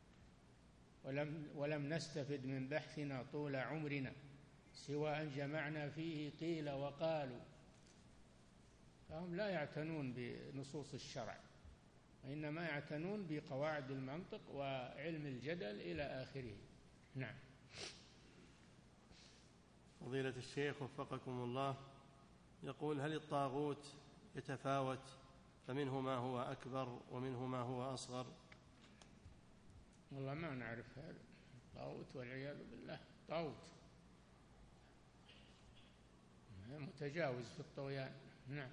ولم نستفد من بحثنا طول عمرنا سوى أن جمعنا فيه قيل وقالوا. فهم لا يعتنون بنصوص الشرع، وإنما يعتنون بقواعد المنطق وعلم الجدل إلى آخره. نعم. فضيلة الشيخ وفقكم الله، يقول: هل الطاغوت يتفاوت، فمنه ما هو أكبر ومنه ما هو أصغر؟ والله ما نعرف هذا الطاغوت، والعياذ بالله، طاغوت متجاوز في الطغيان. نعم.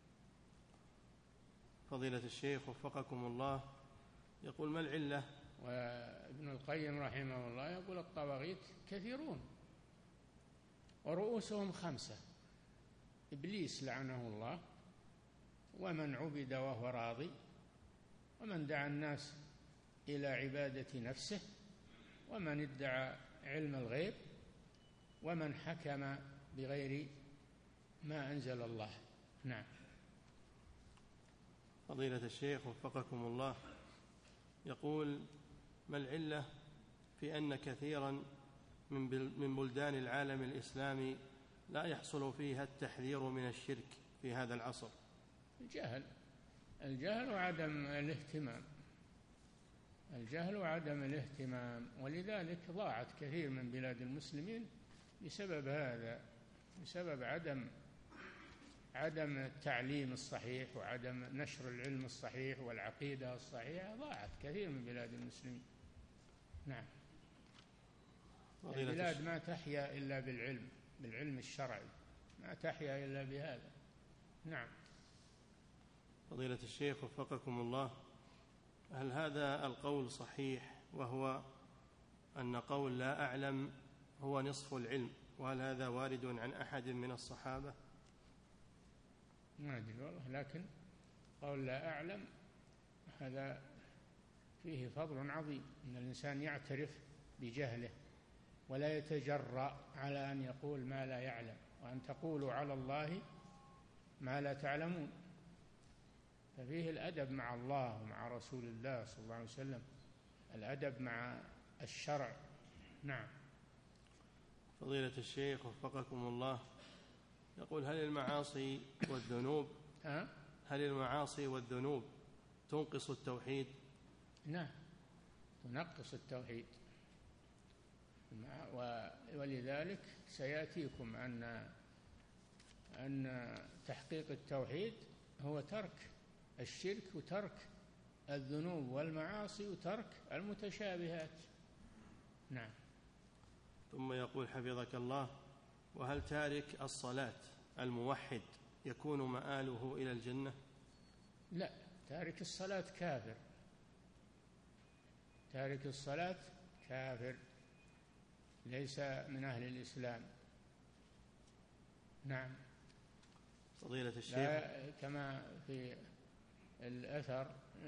فضيلة الشيخ وفقكم الله، يقول: ما العلة؟ وابن القيم رحمه الله يقول: الطواغيت كثيرون ورؤوسهم 5: إبليس لعنه الله، ومن عبد وهو راضي، ومن دعا الناس إلى عبادة نفسه، ومن ادعى علم الغيب، ومن حكم بغير ما أنزل الله. نعم. فضيلة الشيخ وفقكم الله، يقول: ما العلة في أن كثيرا من بلدان العالم الإسلامي لا يحصل فيها التحذير من الشرك في هذا العصر؟ الجهل وعدم الاهتمام، ولذلك ضاعت كثير من بلاد المسلمين بسبب هذا، بسبب عدم التعليم الصحيح وعدم نشر العلم الصحيح والعقيدة الصحيحة. ضاعت كثير من بلاد المسلمين. نعم. البلاد ما تحيا إلا بالعلم الشرعي، ما تحيا إلا بهذا. نعم. فضيلة الشيخ وفقكم الله، هل هذا القول صحيح، وهو أن قول لا أعلم هو نصف العلم، وهل هذا وارد عن أحد من الصحابة؟ ما أدري والله، لكن قول لا أعلم هذا فيه فضل عظيم، أن الإنسان يعترف بجهله ولا يتجرأ على أن يقول ما لا يعلم، وأن تقولوا على الله ما لا تعلمون. ففيه الأدب مع الله ومع رسول الله صلى الله عليه وسلم، الأدب مع الشرع. نعم. فضيلة الشيخ وفقكم الله، يقول هل المعاصي والذنوب تنقص التوحيد؟ نعم، تنقص التوحيد، ولذلك سيأتيكم أن تحقيق التوحيد هو ترك الشرك وترك الذنوب والمعاصي وترك المتشابهات. نعم. ثم يقول حفظك الله، وهل تارك الصلاة الموحد يكون مآله إلى الجنة؟ لا، تارك الصلاة كافر، تارك الصلاة كافر، ليس من أهل الإسلام. نعم. فضيلة الشيخ، كما في الأثر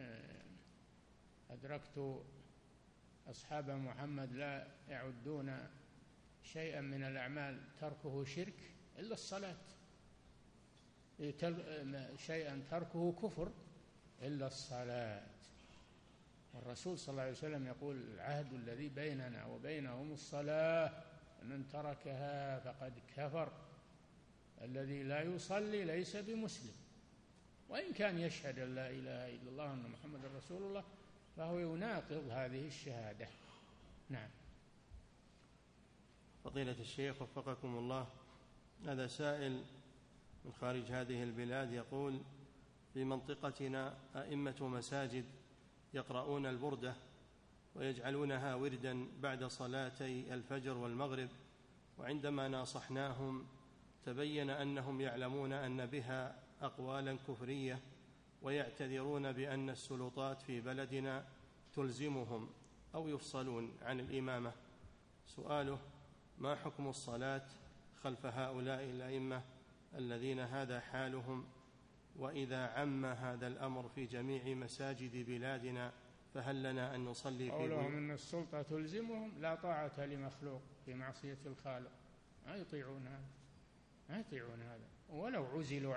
أدركت أصحاب محمد لا يعدون شيئا من الأعمال تركه شرك إلا الصلاة، شيئا تركه كفر إلا الصلاة. والرسول صلى الله عليه وسلم يقول العهد الذي بيننا وبينهم الصلاة، من تركها فقد كفر. الذي لا يصلي ليس بمسلم، وإن كان يشهد أن لا إله إلا الله وأن محمد رسول الله، فهو يناقض هذه الشهادة. نعم. فضيلة الشيخ وفقكم الله، هذا سائل من خارج هذه البلاد يقول في منطقتنا أئمة مساجد يقرؤون البردة ويجعلونها وردا بعد صلاتي الفجر والمغرب، وعندما ناصحناهم تبين أنهم يعلمون أن بها أقوالا كفرية، ويعتذرون بأن السلطات في بلدنا تلزمهم أو يفصلون عن الإمامة. سؤاله: ما حكم الصلاة خلف هؤلاء الأئمة الذين هذا حالهم؟ وإذا عم هذا الأمر في جميع مساجد بلادنا فهل لنا أن نصلي في قولهم أن السلطة تلزمهم لا طاعة لمخلوق في معصية الخالق، ما يطيعون هذا ولو عزلوا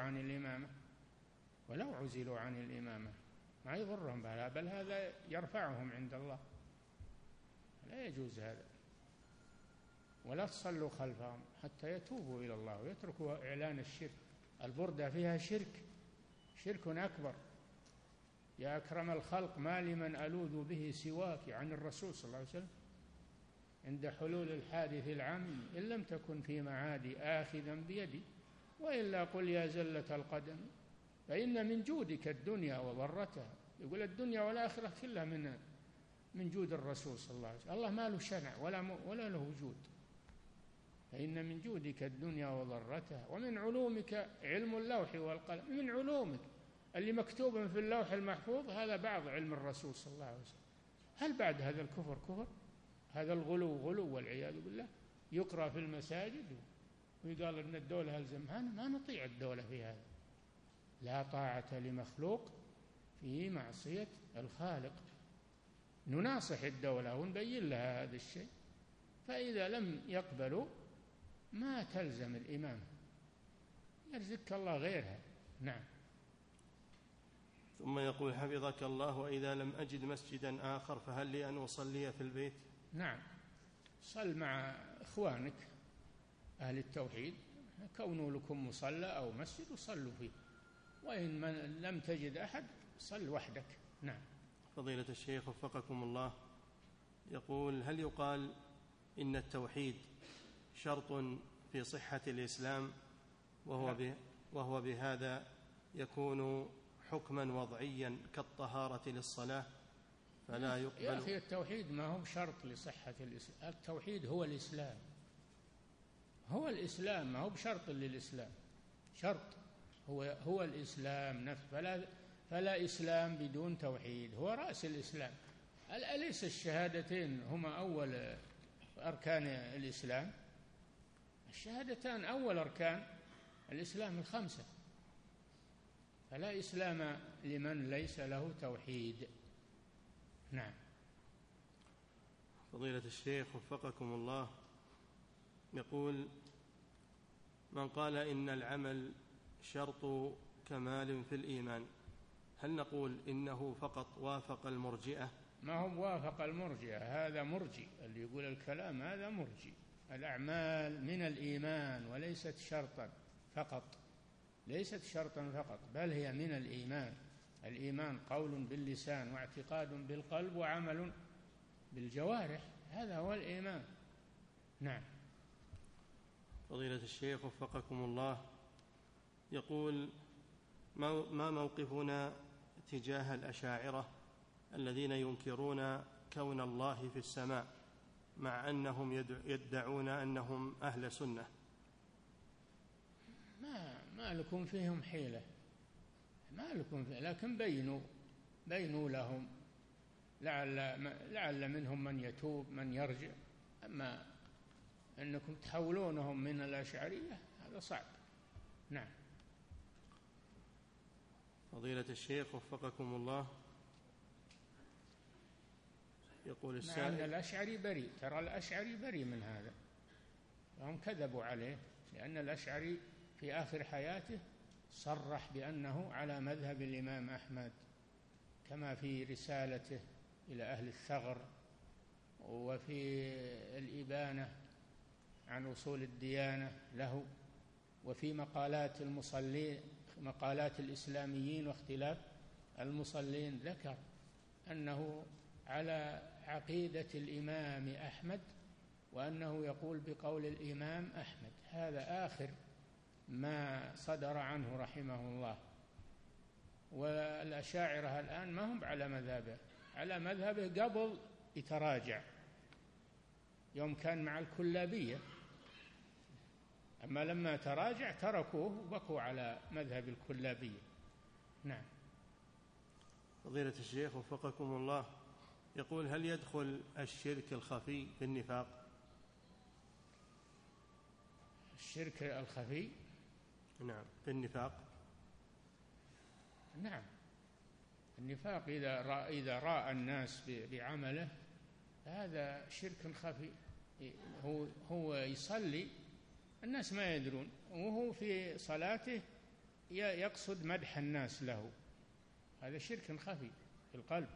عن الإمامة ما يضرهم بها، بل هذا يرفعهم عند الله. لا يجوز هذا، ولا تصلوا خلفهم حتى يتوبوا إلى الله ويتركوا إعلان الشرك. البردة فيها شرك أكبر. يا أكرم الخلق ما لمن ألوذ به سواك، عن الرسول صلى الله عليه وسلم عند حلول الحادث العام: إن لم تكن في معادي آخذا بيدي، وإلا قل يا زلة القدم، فإن من جودك الدنيا وضرتها. يقول الدنيا والآخرة كلها من جود الرسول صلى الله عليه وسلم. الله ما له شنع ولا له وجود. فإن من جودك الدنيا وضرتها، ومن علومك علم اللوح والقلم. من علومك اللي مكتوب في اللوح المحفوظ هذا بعض علم الرسول صلى الله عليه وسلم. هل بعد هذا الكفر كفر؟ هذا الغلو والعياذ بالله يقرأ في المساجد ويقال أن الدولة ألزمها. ما نطيع الدولة في هذا. لا طاعة لمخلوق في معصية الخالق. نناصح الدولة ونبين لها هذا الشيء، فإذا لم يقبلوا ما تلزم الإمام، يرزقك الله غيرها. نعم. ثم يقول حفظك الله: وإذا لم أجد مسجدا آخر فهل لي أن أصلي في البيت؟ نعم، صل مع إخوانك أهل التوحيد، كونوا لكم مصلى أو مسجد وصلوا فيه، وإن لم تجد أحد صل وحدك. نعم. فضيلة الشيخ وفقكم الله، يقول: هل يقال إن التوحيد شرط في صحة الإسلام وهو بهذا يكون حكما وضعيا كالطهارة للصلاة فلا يقبل؟ يا أخي التوحيد ما هو شرط لصحة الإسلام، التوحيد هو الإسلام، هو الإسلام، ما هو بشرط للإسلام، شرط هو الإسلام نفسه، فلا إسلام بدون توحيد، هو رأس الإسلام. أليس الشهادتين هما أول أركان الإسلام؟ الشهادتان أول أركان الإسلام الخمسة، فلا إسلام لمن ليس له توحيد. نعم. فضيلة الشيخ وفقكم الله، يقول: من قال إن العمل شرط كمال في الإيمان، هل نقول إنه فقط وافق المرجئة؟ ما هو وافق المرجئة، هذا مرجئ، اللي يقول الكلام هذا مرجئ. الأعمال من الإيمان وليست شرطا فقط، ليست شرطا فقط، بل هي من الإيمان. الإيمان قول باللسان واعتقاد بالقلب وعمل بالجوارح، هذا هو الإيمان. نعم. فضيلة الشيخ وفقكم الله، يقول: ما موقفنا تجاه الأشاعرة الذين ينكرون كون الله في السماء مع أنهم يدعون أنهم أهل سنة؟ ما لكم فيهم حيلة، ما لكم فيه، لكن بينوا لهم، لعل منهم من يتوب من يرجع. أما أنكم تحولونهم من الأشعرية هذا صعب. نعم. فضيلة الشيخ وفقكم الله، يقول السائل: مع أن الأشعري بريء، ترى الأشعري بريء من هذا، وهم كذبوا عليه، لأن الأشعري في آخر حياته صرح بأنه على مذهب الإمام أحمد، كما في رسالته إلى أهل الثغر، وفي الإبانة عن أصول الديانة له، وفي مقالات المصلين، مقالات الإسلاميين واختلاف المصلين، ذكر أنه على عقيدة الإمام أحمد، وأنه يقول بقول الإمام أحمد. هذا آخر ما صدر عنه رحمه الله. والأشاعرة الآن ما هم على مذهبه، على مذهبه قبل يتراجع، يوم كان مع الكلابية، أما لما تراجع تركوه وبقوا على مذهب الكلابية. نعم. فضيلة الشيخ وفقكم الله، يقول: هل يدخل الشرك الخفي في النفاق؟ الشرك الخفي؟ نعم، في النفاق. نعم، النفاق إذا رأى الناس بعمله هذا شرك خفي. هو يصلي الناس ما يدرون، وهو في صلاته يقصد مدح الناس له، هذا شرك خفي في القلب،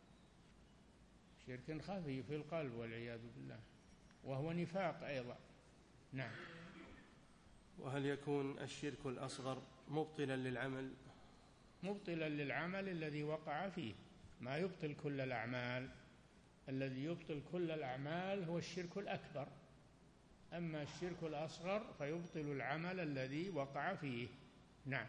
شرك خفي في القلب والعياذ بالله، وهو نفاق أيضا. نعم. وهل يكون الشرك الأصغر مبطلا للعمل؟ مبطلا للعمل الذي وقع فيه، ما يبطل كل الأعمال. الذي يبطل كل الأعمال هو الشرك الأكبر، أما الشرك الأصغر فيبطل العمل الذي وقع فيه. نعم.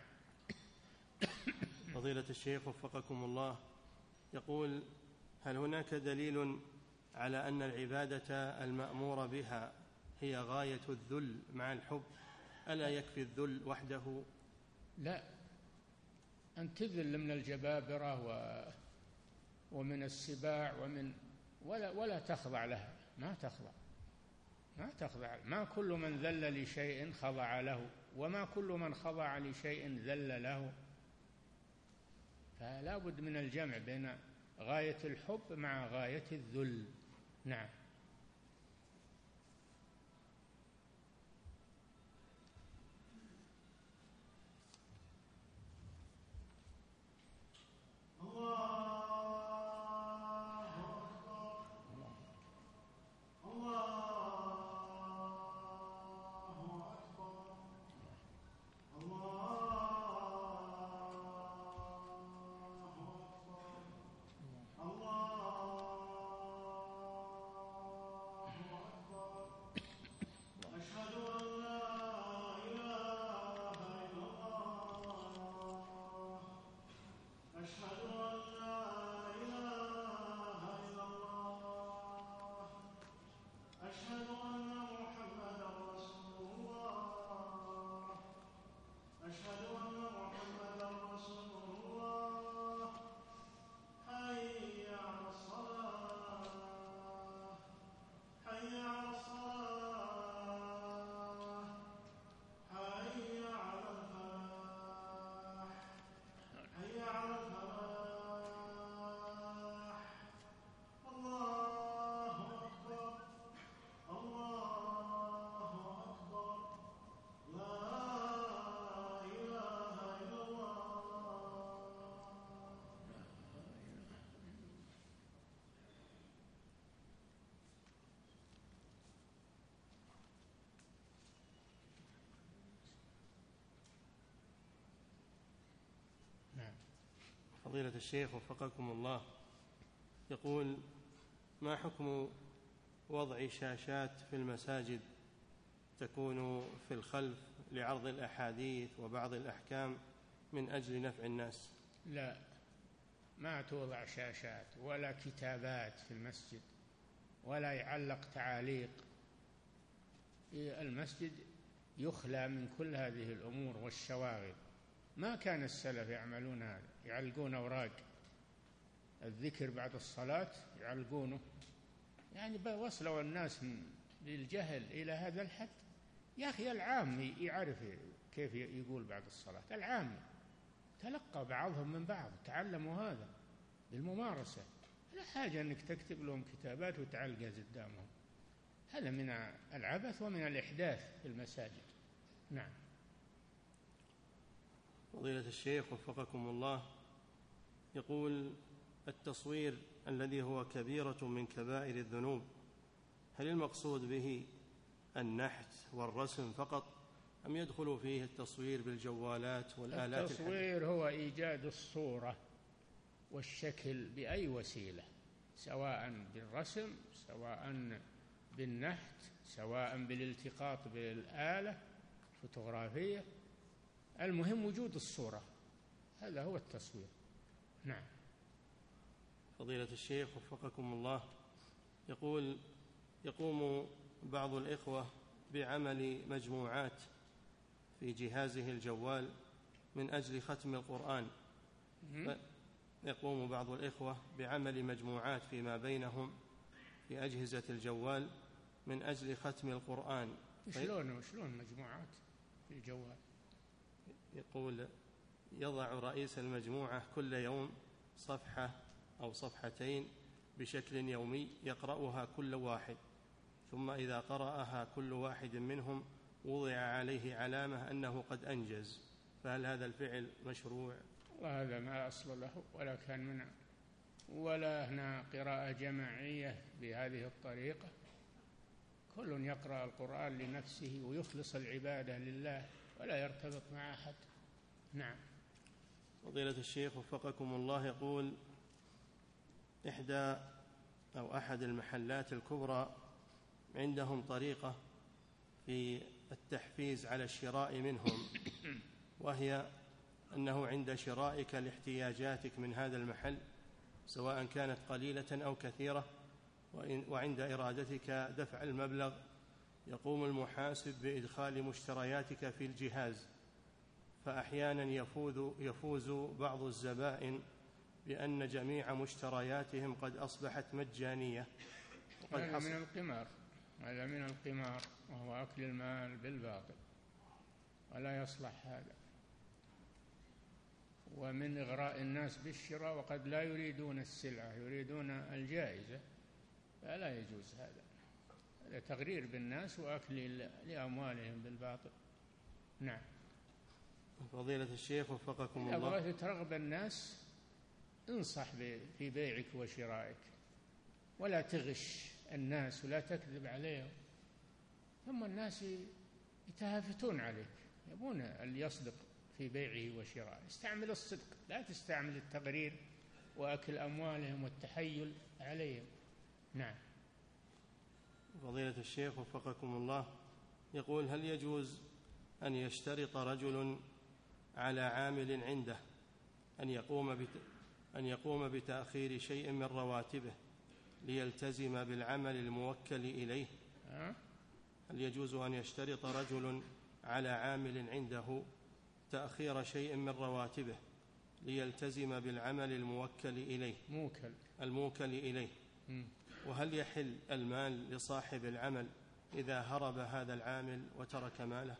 فضيلة الشيخ وفقكم الله، يقول: هل هناك دليل على أن العبادة المأمور بها هي غاية الذل مع الحب؟ ألا يكفي الذل وحده؟ لا، أن تذل من الجبابرة ومن السباع ولا تخضع لها، ما تخضع. ما كل من ذل لشيء خضع له، وما كل من خضع لشيء ذل له، فلا بد من الجمع بين غاية الحب مع غاية الذل. نعم. الله أكبر. الله فضيلة الشيخ وفقكم الله، يقول: ما حكم وضع شاشات في المساجد تكون في الخلف لعرض الأحاديث وبعض الأحكام من أجل نفع الناس؟ لا، ما توضع شاشات ولا كتابات في المسجد، ولا يعلق تعاليق. المسجد يخلى من كل هذه الأمور والشواغل. ما كان السلف يعملون هذا، يعلقون أوراق الذكر بعد الصلاة يعلقونه. يعني وصلوا الناس بالجهل إلى هذا الحد. يا أخي العامي يعرف كيف يقول بعد الصلاة، العامي تلقى بعضهم من بعض، تعلموا هذا بالممارسة. لا حاجة أنك تكتب لهم كتابات وتعلقها قدامهم، هذا من العبث ومن الإحداث في المساجد. نعم. فضيلة الشيخ وفقكم الله، يقول: التصوير الذي هو كبيرة من كبائر الذنوب، هل المقصود به النحت والرسم فقط، أم يدخل فيه التصوير بالجوالات والآلات التصوير هو إيجاد الصورة والشكل بأي وسيلة، سواء بالرسم، سواء بالنحت، سواء بالالتقاط بالآلة الفوتوغرافية، المهم وجود الصورة، هذا هو التصوير. نعم. فضيلة الشيخ وفقكم الله، يقول: يقوم بعض الإخوة بعمل مجموعات في جهازه الجوال من أجل ختم القرآن. يقوم بعض الإخوة بعمل مجموعات فيما بينهم في أجهزة الجوال من أجل ختم القرآن. شلون مجموعات في الجوال؟ يقول: يضع رئيس المجموعة كل يوم صفحة أو صفحتين بشكل يومي يقرأها كل واحد، ثم إذا قرأها كل واحد منهم وضع عليه علامة أنه قد أنجز، فهل هذا الفعل مشروع؟ وهذا ما أصل له ولا كان منع، ولا هنا قراءة جماعية بهذه الطريقة. كل يقرأ القرآن لنفسه ويخلص العبادة لله ولا يرتبط مع أحد. نعم. فضيلة الشيخ وفقكم الله، يقول: أحد المحلات الكبرى عندهم طريقة في التحفيز على الشراء منهم، وهي أنه عند شرائك لاحتياجاتك من هذا المحل، سواء كانت قليلة أو كثيرة، وعند إرادتك دفع المبلغ، يقوم المحاسب بإدخال مشترياتك في الجهاز، فأحيانا يفوز بعض الزبائن بأن جميع مشترياتهم قد أصبحت مجانية. هذا من القمار، وهو أكل المال بالباطل، ولا يصلح هذا، ومن إغراء الناس بالشراء وقد لا يريدون السلعة، يريدون الجائزة، فلا يجوز هذا تغرير بالناس وأكل لأموالهم بالباطل. نعم. فضيلة الشيخ وفقكم الله، إذا بغيت ترغب الناس انصح في بيعك وشرائك، ولا تغش الناس ولا تكذب عليهم، ثم الناس يتهافتون عليك، يبون اللي يصدق في بيعه وشرائه. استعمل الصدق، لا تستعمل التغرير وأكل أموالهم والتحيل عليهم. نعم. فضيلة الشيخ وفقكم الله، يقول: هل يجوز أن يشترط رجل على عامل عنده أن يقوم بتأخير شيء من رواتبه ليلتزم بالعمل الموكل إليه؟ هل يجوز أن يشترط رجل على عامل عنده تأخير شيء من رواتبه ليلتزم بالعمل الموكل إليه؟ وهل يحل المال لصاحب العمل إذا هرب هذا العامل وترك ماله؟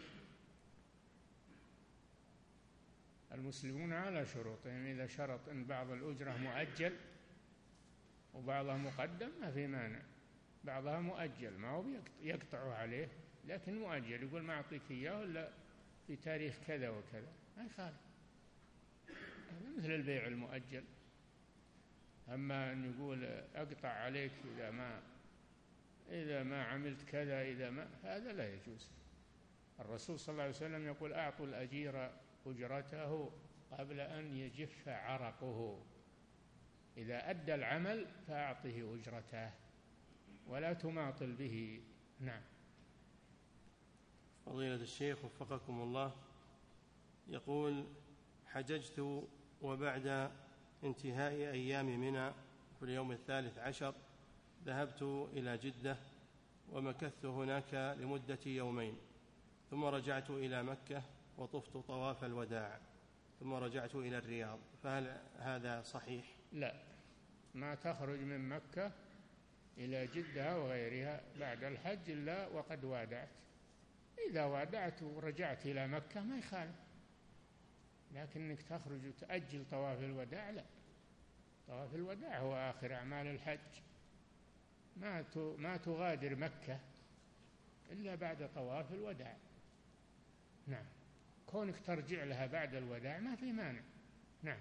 المسلمون على شروطهم، إذا شرط أن بعض الأجرة مؤجل وبعضها مقدم ما في مانع. بعضها مؤجل ما هو يقطع عليه، لكن مؤجل، يقول ما أعطيك إياه إلا في تاريخ كذا وكذا، ما يخالف، هذا مثل البيع المؤجل. أما أن يقول أقطع عليك إذا ما عملت كذا، هذا لا يجوز. الرسول صلى الله عليه وسلم يقول: أعطوا الأجير أجرته قبل أن يجف عرقه. إذا أدى العمل فأعطه أجرته ولا تماطل به. نعم. فضيلة الشيخ وفقكم الله، يقول: حججت وبعد انتهاء أيام منى في اليوم 13 ذهبت إلى جدة ومكثت هناك لمدة يومين، ثم رجعت إلى مكة وطفت طواف الوداع، ثم رجعت إلى الرياض، فهل هذا صحيح؟ لا، ما تخرج من مكة إلى جدة وغيرها بعد الحج إلا وقد وادعت. إذا وادعت ورجعت إلى مكة ما يخالف، لكنك تخرج وتأجل طواف الوداع لا. طواف الوداع هو آخر أعمال الحج، ما تغادر مكة إلا بعد طواف الوداع. نعم، كونك ترجع لها بعد الوداع ما في مانع. نعم.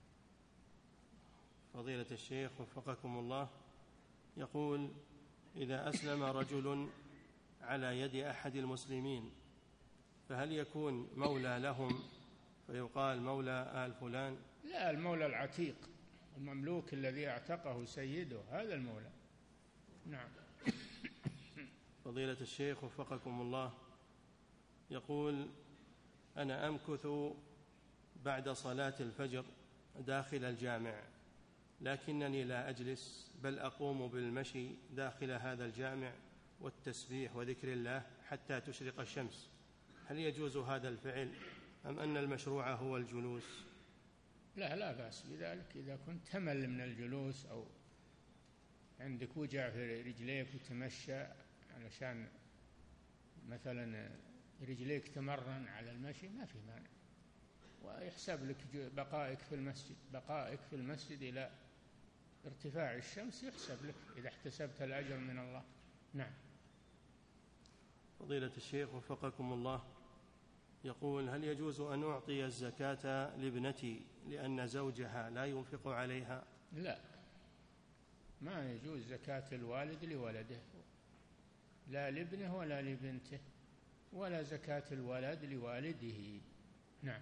فضيلة الشيخ وفقكم الله، يقول: إذا أسلم رجل على يد أحد المسلمين فهل يكون مولى لهم فيقال مولى آل فلان؟ لا، المولى العتيق، المملوك الذي اعتقه سيده، هذا المولى. نعم. فضيلة الشيخ وفقكم الله، يقول: أنا أمكث بعد صلاة الفجر داخل الجامع، لكنني لا أجلس بل أقوم بالمشي داخل هذا الجامع والتسبيح وذكر الله حتى تشرق الشمس، هل يجوز هذا الفعل أم أن المشروع هو الجلوس؟ لا بأس بذلك. إذا كنت تمل من الجلوس أو عندك وجع في رجليك وتمشى علشان مثلا رجليك تمرن على المشي ما في مانع، ويحسب لك بقائك في المسجد إلى ارتفاع الشمس يحسب لك إذا احتسبت الأجر من الله. نعم. فضيلة الشيخ وفقكم الله، يقول: هل يجوز أن أعطي الزكاة لابنتي لأن زوجها لا ينفق عليها؟ لا، ما يجوز زكاة الوالد لولده، لا لابنه ولا لبنته، ولا زكاة الولد لوالده. نعم.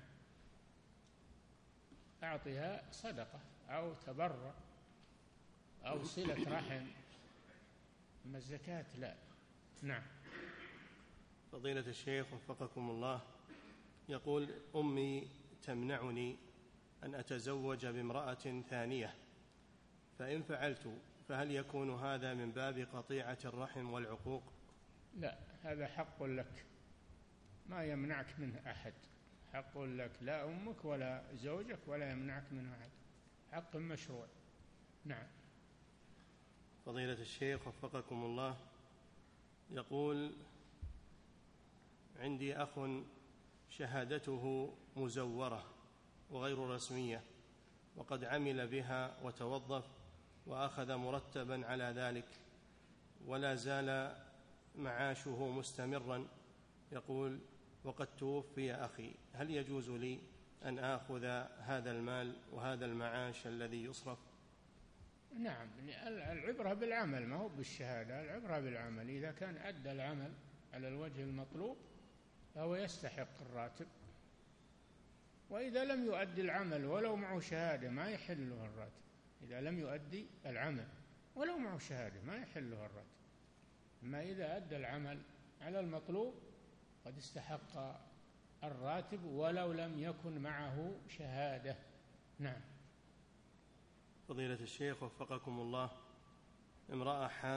أعطها صدقة أو تبرع أو صلة رحم، أما الزكاة لا. نعم. فضيلة الشيخ وفقكم الله، يقول: أمي تمنعني أن أتزوج بامرأة ثانية، فإن فعلت فهل يكون هذا من باب قطيعة الرحم والعقوق؟ لا، هذا حق لك، ما يمنعك منه أحد، حق لك، لا أمك ولا زوجك ولا يمنعك منه أحد، حق مشروع. نعم. فضيلة الشيخ وفقكم الله، يقول: عندي أخ شهادته مزورة وغير رسمية، وقد عمل بها وتوظف وأخذ مرتبا على ذلك ولا زال معاشه مستمرا، يقول: وقد توفي أخي، هل يجوز لي أن آخذ هذا المال وهذا المعاش الذي يصرف؟ نعم، العبرة بالعمل ما هو بالشهادة، العبرة بالعمل. إذا كان أدى العمل على الوجه المطلوب فهو يستحق الراتب، وإذا لم يؤدي العمل ولو معه شهادة ما يحل له الراتب. إذا لم يؤدي العمل ولو معه شهادة ما يحل له الراتب، أما إذا أدى العمل على المطلوب قد استحق الراتب ولو لم يكن معه شهادة. نعم. فضيلة الشيخ وفقكم الله، امرأة